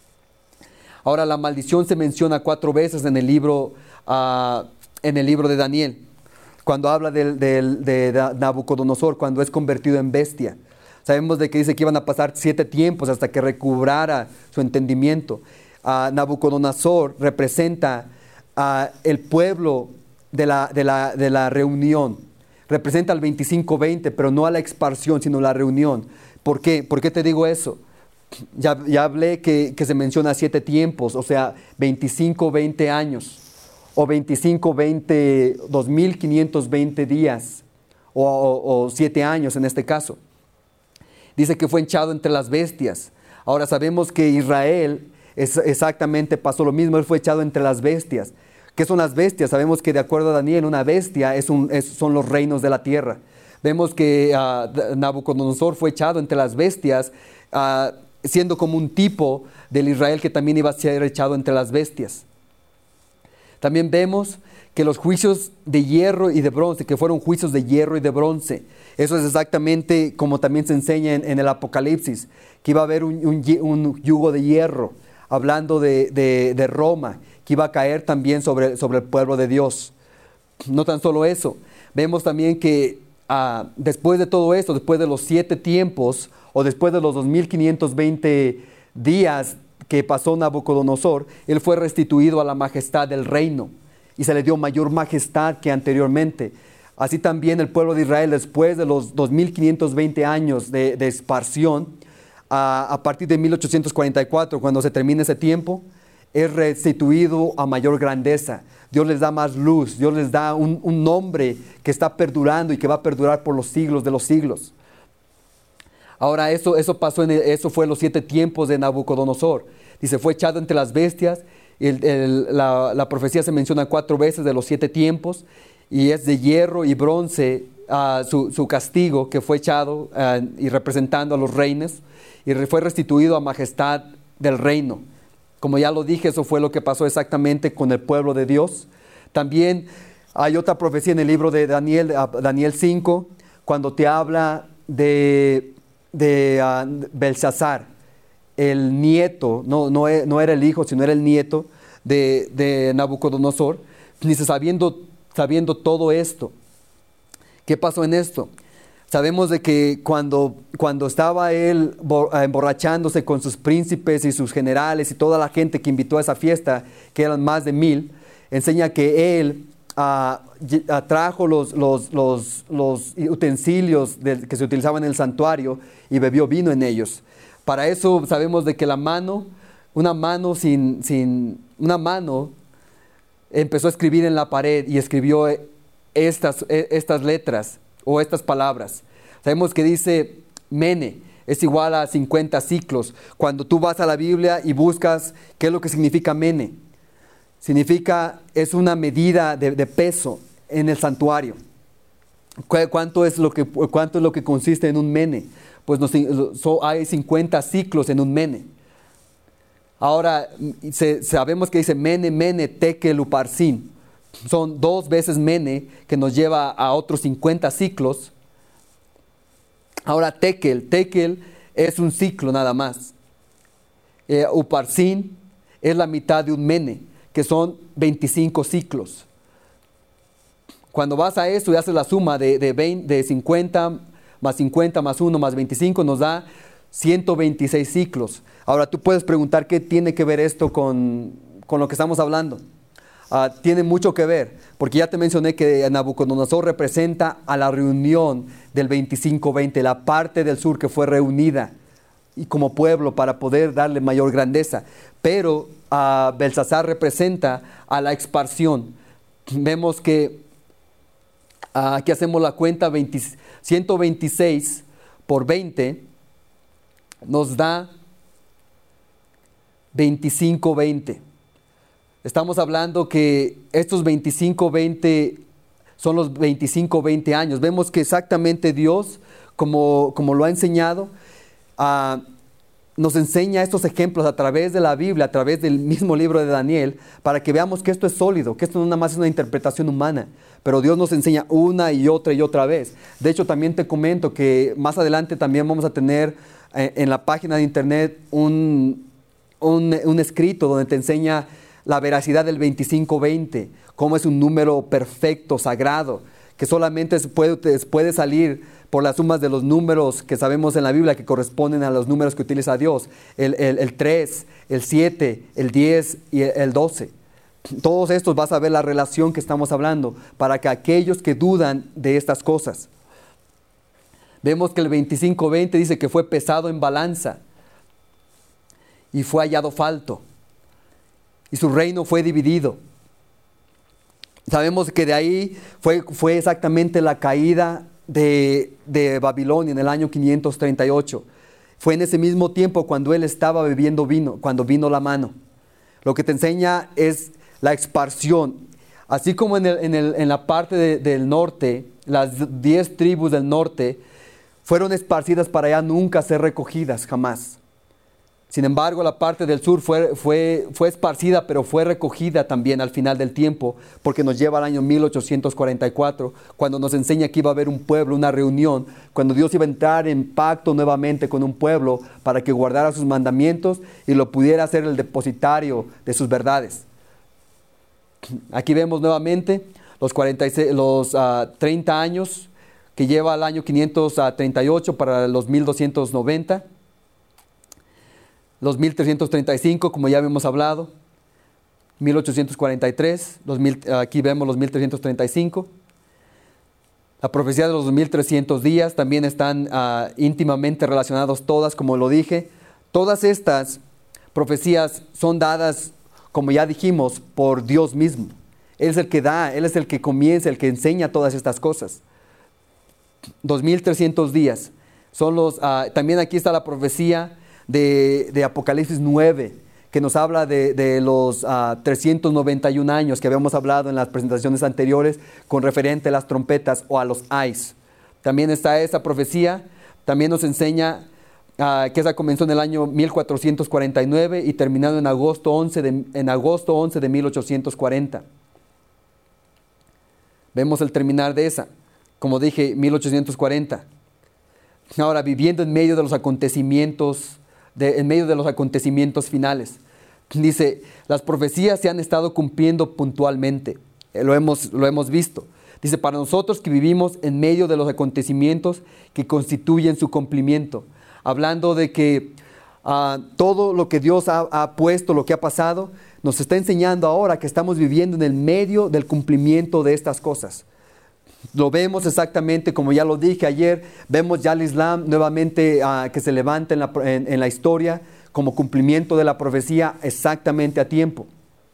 Ahora, la maldición se menciona cuatro veces en el libro, uh, en el libro de Daniel, cuando habla del, del, de Nabucodonosor, cuando es convertido en bestia. Sabemos de que dice que iban a pasar siete tiempos hasta que recobrara su entendimiento. Uh, Nabucodonosor representa uh, el pueblo de la, de, la, de la reunión. Representa al veinticinco veinte, pero no a la expansión, sino la reunión. ¿Por qué? ¿Por qué te digo eso? Ya, ya hablé que, que se menciona siete tiempos, o sea, veinticinco, veinte años. o veinticinco, veinte, dos mil quinientos veinte días, o, o, o siete años en este caso. Dice que fue echado entre las bestias. Ahora sabemos que Israel es, exactamente pasó lo mismo, él fue echado entre las bestias. ¿Qué son las bestias? Sabemos que de acuerdo a Daniel, una bestia es un, es, son los reinos de la tierra. Vemos que uh, Nabucodonosor fue echado entre las bestias, uh, siendo como un tipo del Israel que también iba a ser echado entre las bestias. También vemos que los juicios de hierro y de bronce, que fueron juicios de hierro y de bronce, eso es exactamente como también se enseña en, en el Apocalipsis, que iba a haber un, un, un yugo de hierro, hablando de, de, de Roma, que iba a caer también sobre, sobre el pueblo de Dios. No tan solo eso, vemos también que uh, después de todo esto, después de los siete tiempos, o después de los dos mil quinientos veinte días que pasó Nabucodonosor, él fue restituido a la majestad del reino y se le dio mayor majestad que anteriormente. Así también el pueblo de Israel, después de los dos mil quinientos veinte años de, de esparción, a, a partir de mil ochocientos cuarenta y cuatro, cuando se termine ese tiempo, es restituido a mayor grandeza. Dios les da más luz, Dios les da un, un nombre que está perdurando y que va a perdurar por los siglos de los siglos. Ahora eso, eso pasó, en el, eso fue los siete tiempos de Nabucodonosor. Dice, fue echado entre las bestias. El, el, la, la profecía se menciona cuatro veces de los siete tiempos, y es de hierro y bronce uh, su, su castigo, que fue echado uh, y representando a los reinos, y fue restituido a majestad del reino. Como ya lo dije, eso fue lo que pasó exactamente con el pueblo de Dios. También hay otra profecía en el libro de Daniel, Daniel cinco, cuando te habla de, de uh, Belsasar, el nieto, no, no, no era el hijo, sino era el nieto de, de Nabucodonosor. Dice, sabiendo, sabiendo todo esto, ¿qué pasó en esto? Sabemos de que cuando, cuando estaba él emborrachándose con sus príncipes y sus generales y toda la gente que invitó a esa fiesta, que eran más de mil, enseña que él uh, trajo los, los, los, los utensilios de, que se utilizaban en el santuario y bebió vino en ellos. Para eso sabemos de que la mano, una mano sin, sin, una mano empezó a escribir en la pared y escribió estas, estas letras o estas palabras. Sabemos que dice mene, es igual a cincuenta ciclos. Cuando tú vas a la Biblia y buscas qué es lo que significa mene, significa, es una medida de, de peso en el santuario. ¿Cuánto es lo que, cuánto es lo que consiste en un mene? Pues nos, so, hay cincuenta ciclos en un mene. Ahora, se, sabemos que dice mene, mene, tekel, uparsin. Son dos veces mene, que nos lleva a otros cincuenta ciclos. Ahora, tekel, tekel es un ciclo nada más. Eh, uparsin es la mitad de un mene, que son veinticinco ciclos. Cuando vas a eso y haces la suma de, de, veinte, de cincuenta más cincuenta más uno más veinticinco, nos da ciento veintiséis ciclos. Ahora tú puedes preguntar qué tiene que ver esto con, con lo que estamos hablando. Uh, tiene mucho que ver, porque ya te mencioné que Nabucodonosor representa a la reunión del veinticinco veinte, la parte del sur que fue reunida y como pueblo para poder darle mayor grandeza. Pero uh, Belsasar representa a la expansión. Vemos que uh, aquí hacemos la cuenta, veinte, ciento veintiséis por veinte nos da veinticinco veinte. Estamos hablando que estos veinticinco veinte son los veinticinco veinte años. Vemos que exactamente Dios, como, como lo ha enseñado, uh, nos enseña estos ejemplos a través de la Biblia, a través del mismo libro de Daniel, para que veamos que esto es sólido, que esto no nada más es una interpretación humana, pero Dios nos enseña una y otra y otra vez. De hecho, también te comento que más adelante también vamos a tener eh, en la página de internet un, un, un escrito donde te enseña la veracidad del veinticinco veinte, cómo es un número perfecto, sagrado, que solamente puede, puede salir por las sumas de los números que sabemos en la Biblia que corresponden a los números que utiliza Dios, el, el, el tres, el siete, el diez y el doce. Todos estos vas a ver la relación que estamos hablando, para que aquellos que dudan de estas cosas. Vemos que el veinticinco veinte dice que fue pesado en balanza y fue hallado falto. Y su reino fue dividido. Sabemos que de ahí fue, fue exactamente la caída de, de Babilonia en el año quinientos treinta y ocho. Fue en ese mismo tiempo cuando él estaba bebiendo vino, cuando vino la mano. Lo que te enseña es la expansión. Así como en, el, en, el, en la parte de, del norte, las diez tribus del norte fueron esparcidas para allá nunca ser recogidas, jamás. Sin embargo, la parte del sur fue, fue, fue esparcida, pero fue recogida también al final del tiempo, porque nos lleva al año mil ochocientos cuarenta y cuatro, cuando nos enseña que iba a haber un pueblo, una reunión, cuando Dios iba a entrar en pacto nuevamente con un pueblo para que guardara sus mandamientos y lo pudiera hacer el depositario de sus verdades. Aquí vemos nuevamente los, cuarenta y seis, los uh, treinta años que lleva al año quinientos treinta y ocho para los mil doscientos noventa. Los mil trescientos treinta y cinco, como ya habíamos hablado, mil ochocientos cuarenta y tres, los mil, aquí vemos los mil trescientos treinta y cinco. La profecía de los mil trescientos días también están uh, íntimamente relacionados todas, como lo dije. Todas estas profecías son dadas, como ya dijimos, por Dios mismo. Él es el que da, Él es el que comienza, el que enseña todas estas cosas. dos mil trescientos días. Son los, uh, también aquí está la profecía De, de Apocalipsis nueve, que nos habla de, de los uh, trescientos noventa y un años que habíamos hablado en las presentaciones anteriores con referente a las trompetas o a los ais. También está esa profecía, también nos enseña uh, que esa comenzó en el año mil cuatrocientos cuarenta y nueve y terminado en agosto once de, en agosto once de mil ochocientos cuarenta. Vemos el terminar de esa, como dije, mil ochocientos cuarenta. Ahora, viviendo en medio de los acontecimientos De, en medio de los acontecimientos finales. Dice, las profecías se han estado cumpliendo puntualmente. Eh, lo, hemos, lo hemos visto. Dice, para nosotros que vivimos en medio de los acontecimientos que constituyen su cumplimiento. Hablando de que uh, todo lo que Dios ha, ha puesto, lo que ha pasado, nos está enseñando ahora que estamos viviendo en el medio del cumplimiento de estas cosas. Lo vemos exactamente como ya lo dije ayer, vemos ya al Islam nuevamente uh, que se levanta en la, en, en la historia como cumplimiento de la profecía exactamente a tiempo.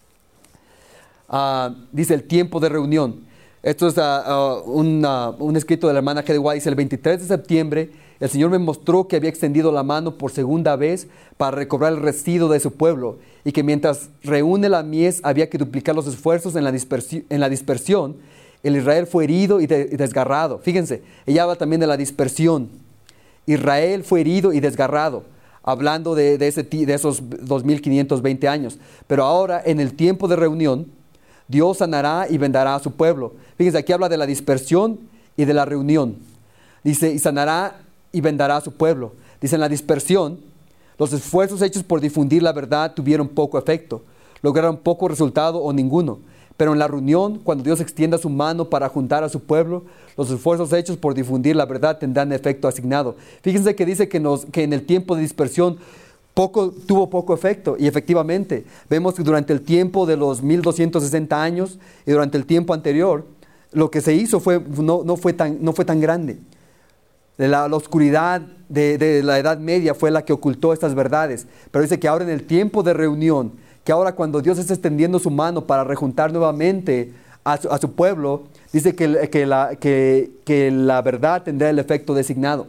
Uh, dice el tiempo de reunión. Esto es uh, uh, un, uh, un escrito de la hermana G. D. White. Dice, el veintitrés de septiembre el Señor me mostró que había extendido la mano por segunda vez para recobrar el residuo de su pueblo y que mientras reúne la mies había que duplicar los esfuerzos en la, dispersi- en la dispersión. El Israel fue herido y, de, y desgarrado. Fíjense, ella habla también de la dispersión. Israel fue herido y desgarrado, hablando de, de, ese, de esos dos mil quinientos veinte años. Pero ahora, en el tiempo de reunión, Dios sanará y vendará a su pueblo. Fíjense, aquí habla de la dispersión y de la reunión. Dice, y sanará y vendará a su pueblo. Dice, en la dispersión, los esfuerzos hechos por difundir la verdad tuvieron poco efecto. Lograron poco resultado o ninguno. Pero en la reunión, cuando Dios extienda su mano para juntar a su pueblo, los esfuerzos hechos por difundir la verdad tendrán efecto asignado. Fíjense que dice que, nos, que en el tiempo de dispersión poco, tuvo poco efecto. Y efectivamente, vemos que durante el tiempo de los mil doscientos sesenta años y durante el tiempo anterior, lo que se hizo fue, no, no, fue, tan, no fue tan grande. La, la oscuridad de, de la Edad Media fue la que ocultó estas verdades. Pero dice que ahora en el tiempo de reunión, que ahora cuando Dios está extendiendo su mano para rejuntar nuevamente a su, a su pueblo, dice que, que, la, que, que la verdad tendrá el efecto designado.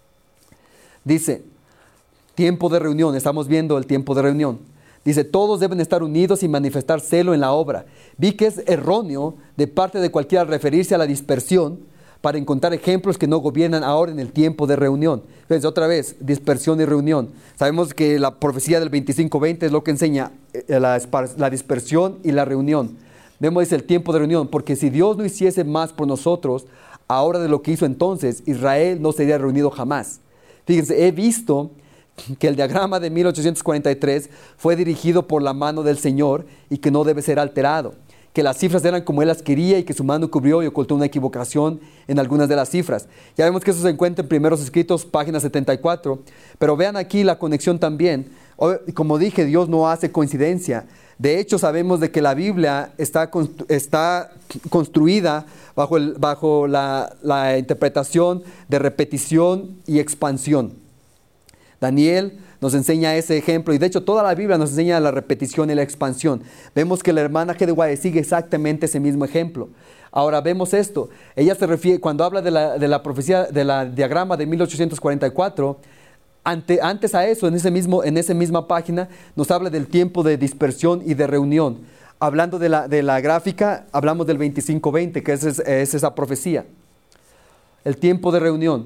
Dice, tiempo de reunión, estamos viendo el tiempo de reunión. Dice, todos deben estar unidos y manifestar celo en la obra. Vi que es erróneo de parte de cualquiera referirse a la dispersión para encontrar ejemplos que no gobiernan ahora en el tiempo de reunión. Entonces, otra vez, dispersión y reunión. Sabemos que la profecía del veinticinco veinte es lo que enseña la, la dispersión y la reunión. Vemos, dice, el tiempo de reunión, porque si Dios no hiciese más por nosotros, ahora de lo que hizo entonces, Israel no sería reunido jamás. Fíjense, he visto que el diagrama de mil ochocientos cuarenta y tres fue dirigido por la mano del Señor y que no debe ser alterado. Que las cifras eran como Él las quería y que su mano cubrió y ocultó una equivocación en algunas de las cifras. Ya vemos que eso se encuentra en Primeros Escritos, página setenta y cuatro. Pero vean aquí la conexión también. Como dije, Dios no hace coincidencia. De hecho, sabemos de que la Biblia está, está construida bajo, el, bajo la, la interpretación de repetición y expansión. Daniel nos enseña ese ejemplo y de hecho toda la Biblia nos enseña la repetición y la expansión. Vemos que la hermana G. de White sigue exactamente ese mismo ejemplo. Ahora vemos esto, ella se refiere, cuando habla de la, de la profecía, de la diagrama de mil ochocientos cuarenta y cuatro, ante, antes a eso, en, ese mismo, en esa misma página, nos habla del tiempo de dispersión y de reunión. Hablando de la, de la gráfica, hablamos del veinticinco veinte, que es, es esa profecía. El tiempo de reunión.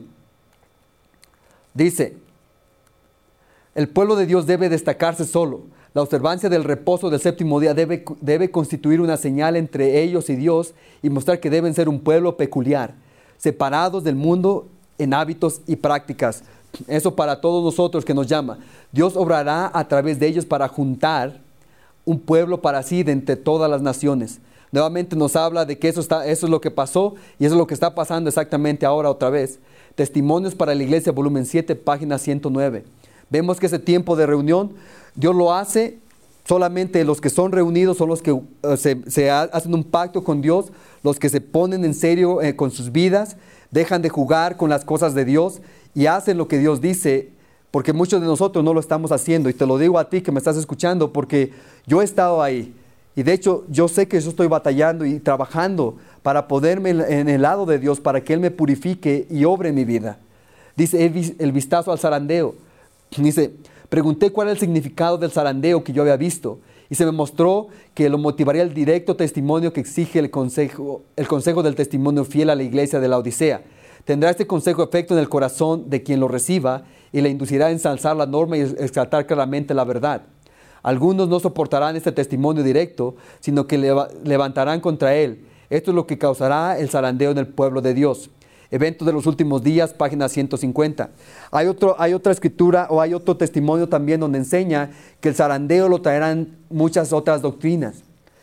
Dice, el pueblo de Dios debe destacarse solo. La observancia del reposo del séptimo día debe, debe constituir una señal entre ellos y Dios y mostrar que deben ser un pueblo peculiar, separados del mundo en hábitos y prácticas. Eso para todos nosotros que nos llama. Dios obrará a través de ellos para juntar un pueblo para sí de entre todas las naciones. Nuevamente nos habla de que eso, está, eso es lo que pasó y eso es lo que está pasando exactamente ahora otra vez. Testimonios para la Iglesia, volumen siete, página ciento nueve. Vemos que ese tiempo de reunión, Dios lo hace, solamente los que son reunidos son los que uh, se, se ha, hacen un pacto con Dios, los que se ponen en serio eh, con sus vidas, dejan de jugar con las cosas de Dios y hacen lo que Dios dice, porque muchos de nosotros no lo estamos haciendo. Y te lo digo a ti que me estás escuchando, porque yo he estado ahí. Y de hecho, yo sé que yo estoy batallando y trabajando para ponerme en el lado de Dios, para que Él me purifique y obre mi vida. Dice el vistazo al zarandeo. Dice, pregunté cuál era el significado del zarandeo que yo había visto. Y se me mostró que lo motivaría el directo testimonio que exige el consejo, el consejo del testimonio fiel a la iglesia de la Odisea. Tendrá este consejo efecto en el corazón de quien lo reciba y le inducirá a ensalzar la norma y exaltar claramente la verdad. Algunos no soportarán este testimonio directo, sino que leva- levantarán contra él. Esto es lo que causará el zarandeo en el pueblo de Dios. Eventos de los últimos días, página ciento cincuenta. Hay, otro, hay otra escritura o hay otro testimonio también donde enseña que el zarandeo lo traerán muchas otras doctrinas.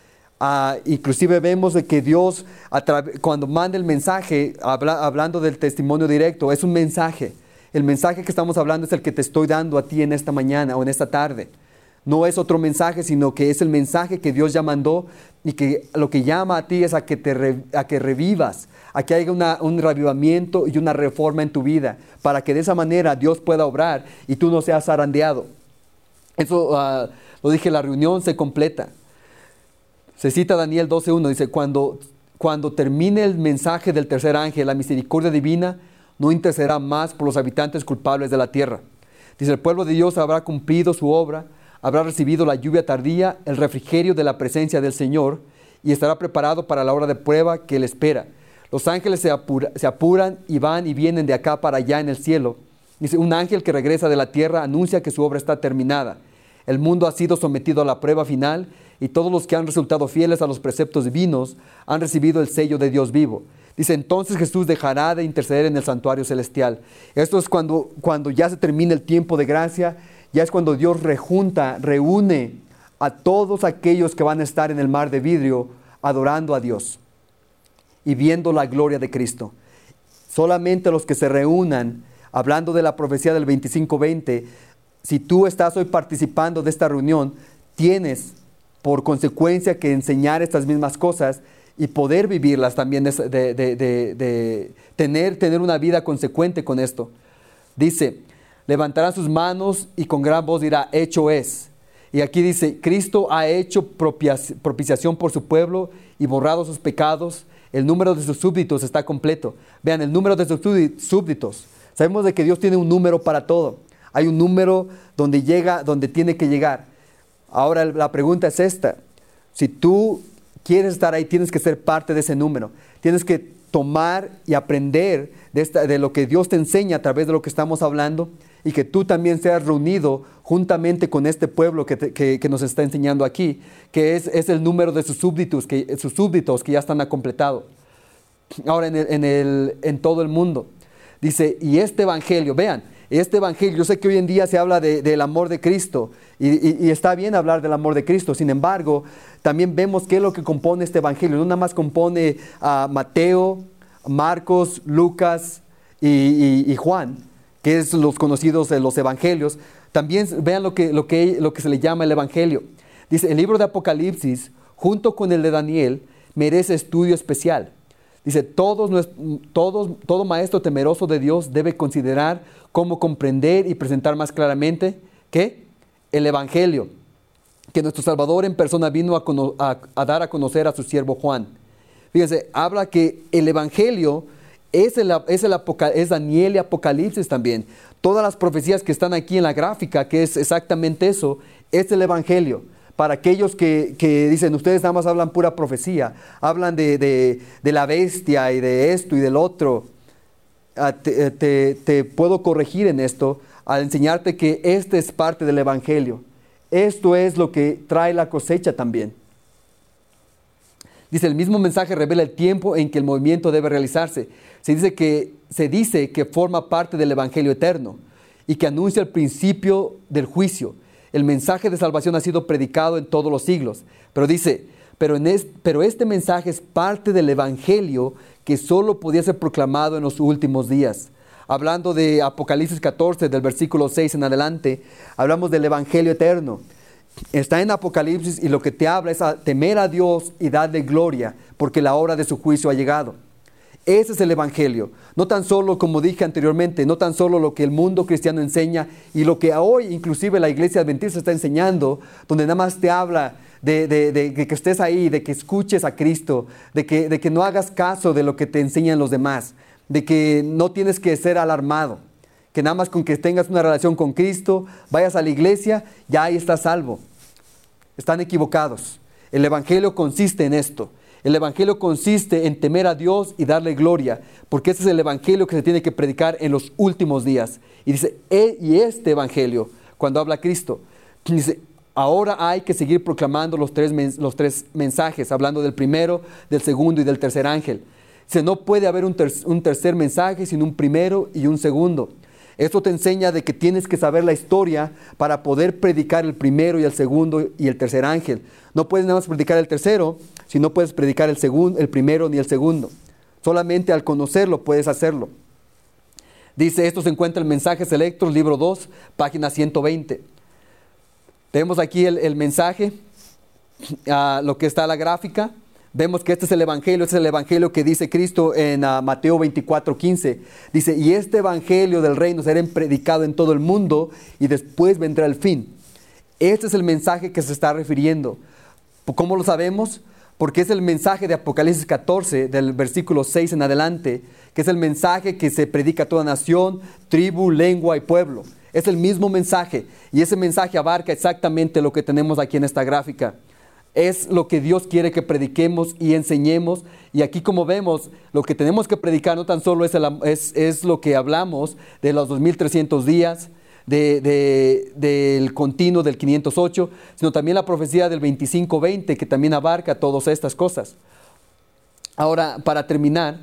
Uh, inclusive vemos de que Dios, a tra- cuando manda el mensaje, habla, hablando del testimonio directo, es un mensaje. El mensaje que estamos hablando es el que te estoy dando a ti en esta mañana o en esta tarde. No es otro mensaje, sino que es el mensaje que Dios ya mandó y que lo que llama a ti es a que, te re, a que revivas, a que haya una, un revivamiento y una reforma en tu vida, para que de esa manera Dios pueda obrar y tú no seas zarandeado. Eso uh, lo dije, la reunión se completa. Se cita Daniel doce uno, dice, cuando, cuando termine el mensaje del tercer ángel, la misericordia divina no intercederá más por los habitantes culpables de la tierra. Dice, el pueblo de Dios habrá cumplido su obra, habrá recibido la lluvia tardía, el refrigerio de la presencia del Señor, y estará preparado para la hora de prueba que le espera. Los ángeles se, apura, se apuran y van y vienen de acá para allá en el cielo. Dice, un ángel que regresa de la tierra anuncia que su obra está terminada. El mundo ha sido sometido a la prueba final y todos los que han resultado fieles a los preceptos divinos han recibido el sello de Dios vivo. Dice, entonces Jesús dejará de interceder en el santuario celestial. Esto es cuando, cuando ya se termina el tiempo de gracia, ya es cuando Dios rejunta, reúne a todos aquellos que van a estar en el mar de vidrio adorando a Dios y viendo la gloria de Cristo. Solamente los que se reúnan, hablando de la profecía del veinticinco veinte, si tú estás hoy participando de esta reunión, tienes por consecuencia que enseñar estas mismas cosas y poder vivirlas también, de, de, de, de, de tener, tener una vida consecuente con esto. Dice, levantará sus manos y con gran voz dirá, hecho es. Y aquí dice, Cristo ha hecho propiciación por su pueblo y borrado sus pecados. El número de sus súbditos está completo. Vean, el número de sus súbditos. Sabemos de que Dios tiene un número para todo. Hay un número donde llega, donde tiene que llegar. Ahora la pregunta es esta. Si tú quieres estar ahí, tienes que ser parte de ese número. Tienes que tomar y aprender de, esta, de lo que Dios te enseña a través de lo que estamos hablando y que tú también seas reunido juntamente con este pueblo que, te, que, que nos está enseñando aquí, que es, es el número de sus súbditos, que, sus súbditos que ya están completados. Ahora en, el, en, el, en todo el mundo. Dice, y este evangelio, vean, este evangelio, yo sé que hoy en día se habla de, del amor de Cristo y, y, y está bien hablar del amor de Cristo. Sin embargo, también vemos qué es lo que compone este evangelio. No nada más compone a Mateo, Marcos, Lucas y, y, y Juan, que es los conocidos de los evangelios. También vean lo que, lo, que, lo que se le llama el evangelio. Dice, el libro de Apocalipsis, junto con el de Daniel, merece estudio especial. Dice, todos, todos, todo maestro temeroso de Dios debe considerar cómo comprender y presentar más claramente, ¿qué? El Evangelio, que nuestro Salvador en persona vino a, cono, a, a dar a conocer a su siervo Juan. Fíjense, habla que el Evangelio es, el, es, el es Daniel y Apocalipsis también. Todas las profecías que están aquí en la gráfica, que es exactamente eso, es el Evangelio. Para aquellos que, que dicen, ustedes nada más hablan pura profecía, hablan de, de, de la bestia y de esto y del otro, uh, te, te, te puedo corregir en esto al enseñarte que este es parte del Evangelio. Esto es lo que trae la cosecha también. Dice, el mismo mensaje revela el tiempo en que el movimiento debe realizarse. Se dice que, se dice que forma parte del Evangelio eterno y que anuncia el principio del juicio. El mensaje de salvación ha sido predicado en todos los siglos. Pero dice, pero, en es, pero este mensaje es parte del Evangelio que solo podía ser proclamado en los últimos días. Hablando de Apocalipsis catorce, del versículo seis en adelante, hablamos del Evangelio eterno. Está en Apocalipsis y lo que te habla es a temer a Dios y darle gloria, porque la hora de su juicio ha llegado. Ese es el Evangelio. No tan solo, como dije anteriormente, no tan solo lo que el mundo cristiano enseña y lo que hoy inclusive la iglesia adventista está enseñando, donde nada más te habla de, de, de, de que estés ahí, de que escuches a Cristo, de que, de que no hagas caso de lo que te enseñan los demás, de que no tienes que ser alarmado, que nada más con que tengas una relación con Cristo, vayas a la iglesia, ya ahí estás salvo. Están equivocados. El Evangelio consiste en esto. El Evangelio consiste en temer a Dios y darle gloria, porque ese es el Evangelio que se tiene que predicar en los últimos días. Y dice, e, y este Evangelio, cuando habla Cristo, dice, ahora hay que seguir proclamando los tres, los tres mensajes, hablando del primero, del segundo y del tercer ángel. Dice, no puede haber un, ter, un tercer mensaje sin un primero y un segundo. Esto te enseña de que tienes que saber la historia para poder predicar el primero y el segundo y el tercer ángel. No puedes nada más predicar el tercero, si no puedes predicar el segundo, el primero ni el segundo. Solamente al conocerlo puedes hacerlo. Dice, esto se encuentra en Mensajes Selectos, libro dos, página ciento veinte. Vemos aquí el, el mensaje, uh, lo que está en la gráfica. Vemos que este es el Evangelio, este es el Evangelio que dice Cristo en uh, Mateo veinticuatro, quince. Dice, y este Evangelio del reino será predicado en todo el mundo y después vendrá el fin. Este es el mensaje que se está refiriendo. ¿Cómo lo sabemos? Porque es el mensaje de Apocalipsis catorce, del versículo seis en adelante, que es el mensaje que se predica a toda nación, tribu, lengua y pueblo. Es el mismo mensaje y ese mensaje abarca exactamente lo que tenemos aquí en esta gráfica. Es lo que Dios quiere que prediquemos y enseñemos. Y aquí, como vemos, lo que tenemos que predicar no tan solo es, el, es, es lo que hablamos de los dos mil trescientos días, de, de, del continuo del quinientos ocho, sino también la profecía del veinticinco veinte, que también abarca todas estas cosas. Ahora, para terminar,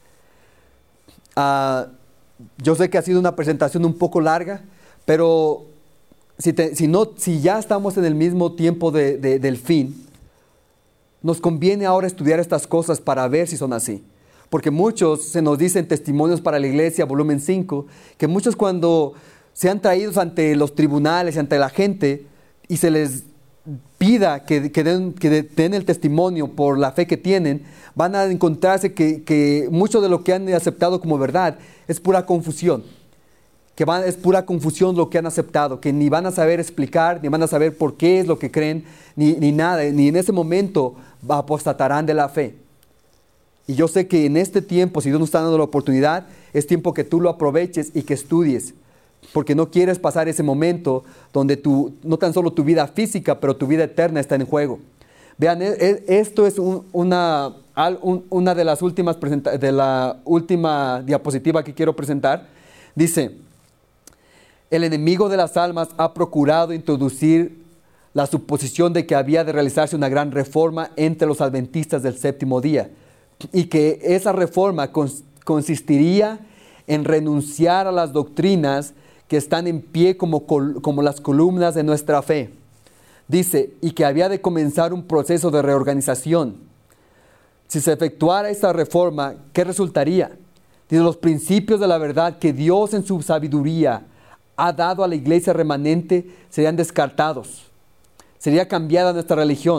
uh, yo sé que ha sido una presentación un poco larga, pero Si, te, si, no, si ya estamos en el mismo tiempo de, de, del fin, nos conviene ahora estudiar estas cosas para ver si son así. Porque muchos, se nos dicen Testimonios para la Iglesia, volumen cinco, que muchos cuando sean traídos ante los tribunales y ante la gente y se les pida que, que, den, que den el testimonio por la fe que tienen, van a encontrarse que, que mucho de lo que han aceptado como verdad es pura confusión. Que van, es pura confusión lo que han aceptado, que ni van a saber explicar, ni van a saber por qué es lo que creen, ni, ni nada, ni en ese momento apostatarán de la fe. Y yo sé que en este tiempo, si Dios nos está dando la oportunidad, es tiempo que tú lo aproveches y que estudies, porque no quieres pasar ese momento donde tu, no tan solo tu vida física, pero tu vida eterna está en juego. Vean, esto es un, una, una de las últimas, de la última diapositiva que quiero presentar. Dice, el enemigo de las almas ha procurado introducir la suposición de que había de realizarse una gran reforma entre los adventistas del séptimo día y que esa reforma cons- consistiría en renunciar a las doctrinas que están en pie como, col- como las columnas de nuestra fe. Dice, y que había de comenzar un proceso de reorganización. Si se efectuara esta reforma, ¿qué resultaría? Dice, los principios de la verdad que Dios en su sabiduría ha dado a la iglesia remanente serían descartados. Sería cambiada nuestra religión.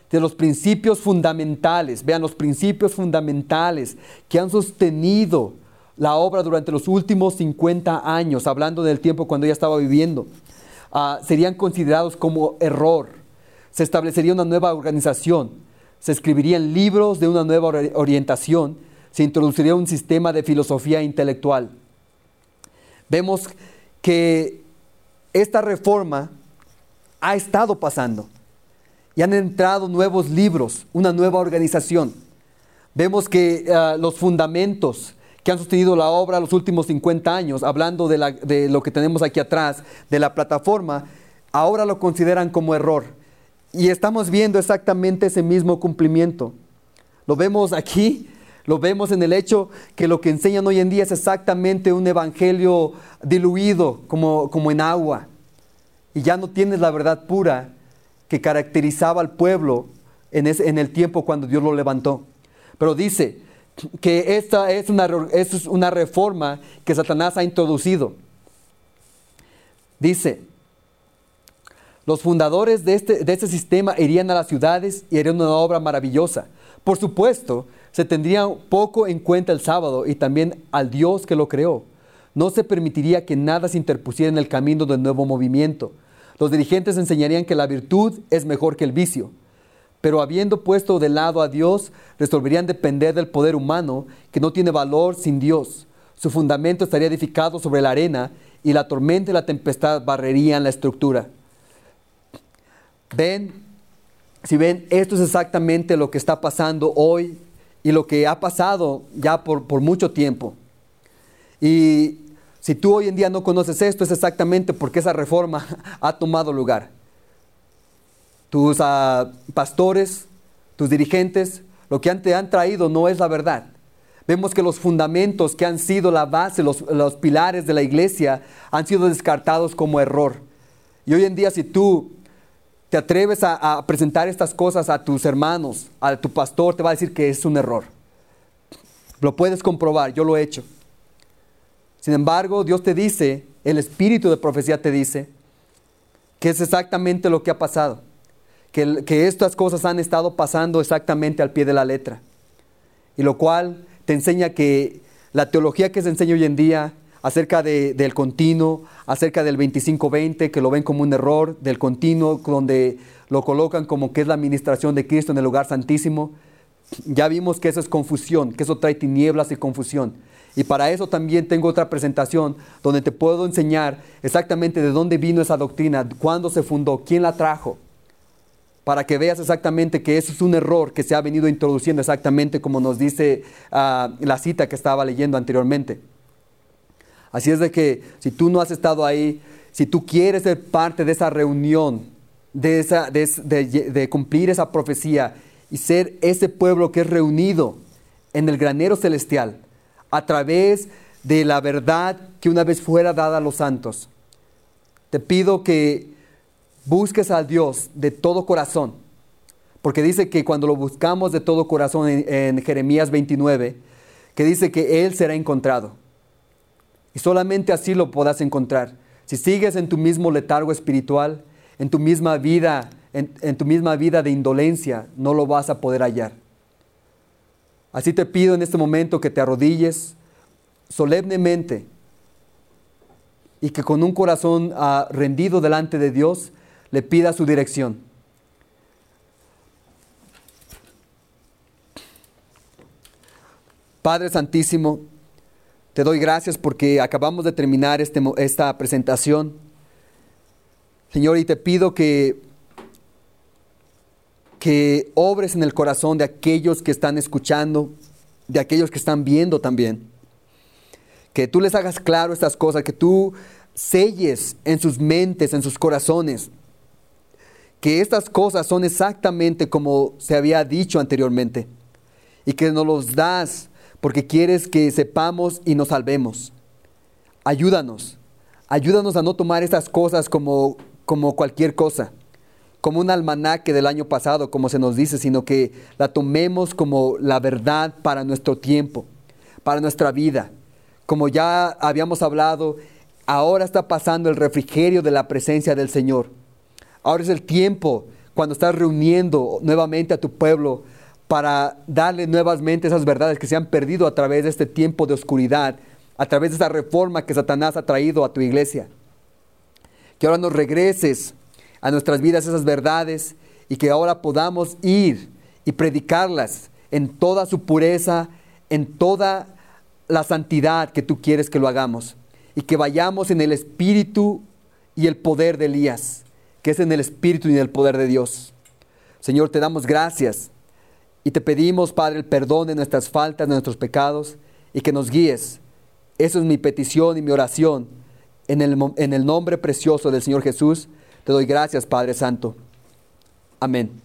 de los principios fundamentales. Vean, los principios fundamentales que han sostenido la obra durante los últimos cincuenta años, hablando del tiempo cuando ella estaba viviendo, uh, serían considerados como error. Se establecería una nueva organización, se escribirían libros de una nueva orientación, se introduciría un sistema de filosofía intelectual. Vemos que esta reforma ha estado pasando y han entrado nuevos libros, una nueva organización. Vemos que uh, los fundamentos que han sostenido la obra los últimos cincuenta años, hablando de, la, de lo que tenemos aquí atrás, de la plataforma, ahora lo consideran como error. Y estamos viendo exactamente ese mismo cumplimiento. Lo vemos aquí, lo vemos en el hecho que lo que enseñan hoy en día es exactamente un evangelio diluido como, como en agua. Y ya no tienes la verdad pura que caracterizaba al pueblo en, ese, en el tiempo cuando Dios lo levantó. Pero dice que esta es una, es una reforma que Satanás ha introducido. Dice, los fundadores de este, de este sistema irían a las ciudades y harían una obra maravillosa. Por supuesto, se tendría poco en cuenta el sábado y también al Dios que lo creó. No se permitiría que nada se interpusiera en el camino del nuevo movimiento. Los dirigentes enseñarían que la virtud es mejor que el vicio. Pero habiendo puesto de lado a Dios, resolverían depender del poder humano que no tiene valor sin Dios. Su fundamento estaría edificado sobre la arena y la tormenta y la tempestad barrerían la estructura. Ven, si ven, esto es exactamente lo que está pasando hoy y lo que ha pasado ya por, por mucho tiempo. Y si tú hoy en día no conoces esto, es exactamente porque esa reforma ha tomado lugar. Tus uh, pastores, tus dirigentes, lo que te han traído no es la verdad. Vemos que los fundamentos que han sido la base, los, los pilares de la iglesia, han sido descartados como error. Y hoy en día, si tú te atreves a, a presentar estas cosas a tus hermanos, a tu pastor, te va a decir que es un error. Lo puedes comprobar, yo lo he hecho. Sin embargo, Dios te dice, el espíritu de profecía te dice, que es exactamente lo que ha pasado. Que, que estas cosas han estado pasando exactamente al pie de la letra. Y lo cual te enseña que la teología que se enseña hoy en día acerca de, del continuo, acerca del veinticinco veinte, que lo ven como un error, del continuo, donde lo colocan como que es la administración de Cristo en el lugar santísimo. Ya vimos que eso es confusión, que eso trae tinieblas y confusión. Y para eso también tengo otra presentación donde te puedo enseñar exactamente de dónde vino esa doctrina, cuándo se fundó, quién la trajo, para que veas exactamente que eso es un error que se ha venido introduciendo exactamente como nos dice uh, la cita que estaba leyendo anteriormente. Así es de que si tú no has estado ahí, si tú quieres ser parte de esa reunión, de, esa, de, de, de cumplir esa profecía y ser ese pueblo que es reunido en el granero celestial a través de la verdad que una vez fuera dada a los santos, te pido que busques a Dios de todo corazón, porque dice que cuando lo buscamos de todo corazón en, en Jeremías veintinueve, que dice que Él será encontrado. Y solamente así lo podrás encontrar. Si sigues en tu mismo letargo espiritual, en tu misma vida, en, en tu misma vida de indolencia, no lo vas a poder hallar. Así te pido en este momento que te arrodilles solemnemente y que con un corazón uh, rendido delante de Dios le pida su dirección. Padre Santísimo, te doy gracias porque acabamos de terminar este, esta presentación. Señor, y te pido que, que obres en el corazón de aquellos que están escuchando, de aquellos que están viendo también. Que tú les hagas claro estas cosas, que tú selles en sus mentes, en sus corazones, que estas cosas son exactamente como se había dicho anteriormente y que nos los das porque quieres que sepamos y nos salvemos. Ayúdanos, ayúdanos a no tomar estas cosas como, como cualquier cosa, como un almanaque del año pasado, como se nos dice, sino que la tomemos como la verdad para nuestro tiempo, para nuestra vida. Como ya habíamos hablado, ahora está pasando el refrigerio de la presencia del Señor. Ahora es el tiempo, cuando estás reuniendo nuevamente a tu pueblo para darle nuevamente esas verdades que se han perdido a través de este tiempo de oscuridad, a través de esa reforma que Satanás ha traído a tu iglesia. Que ahora nos regreses a nuestras vidas esas verdades y que ahora podamos ir y predicarlas en toda su pureza, en toda la santidad que tú quieres que lo hagamos. Y que vayamos en el espíritu y el poder de Elías, que es en el espíritu y en el poder de Dios. Señor, te damos gracias y te pedimos, Padre, el perdón de nuestras faltas, de nuestros pecados, y que nos guíes. Eso es mi petición y mi oración. En el, en el nombre precioso del Señor Jesús, te doy gracias, Padre Santo. Amén.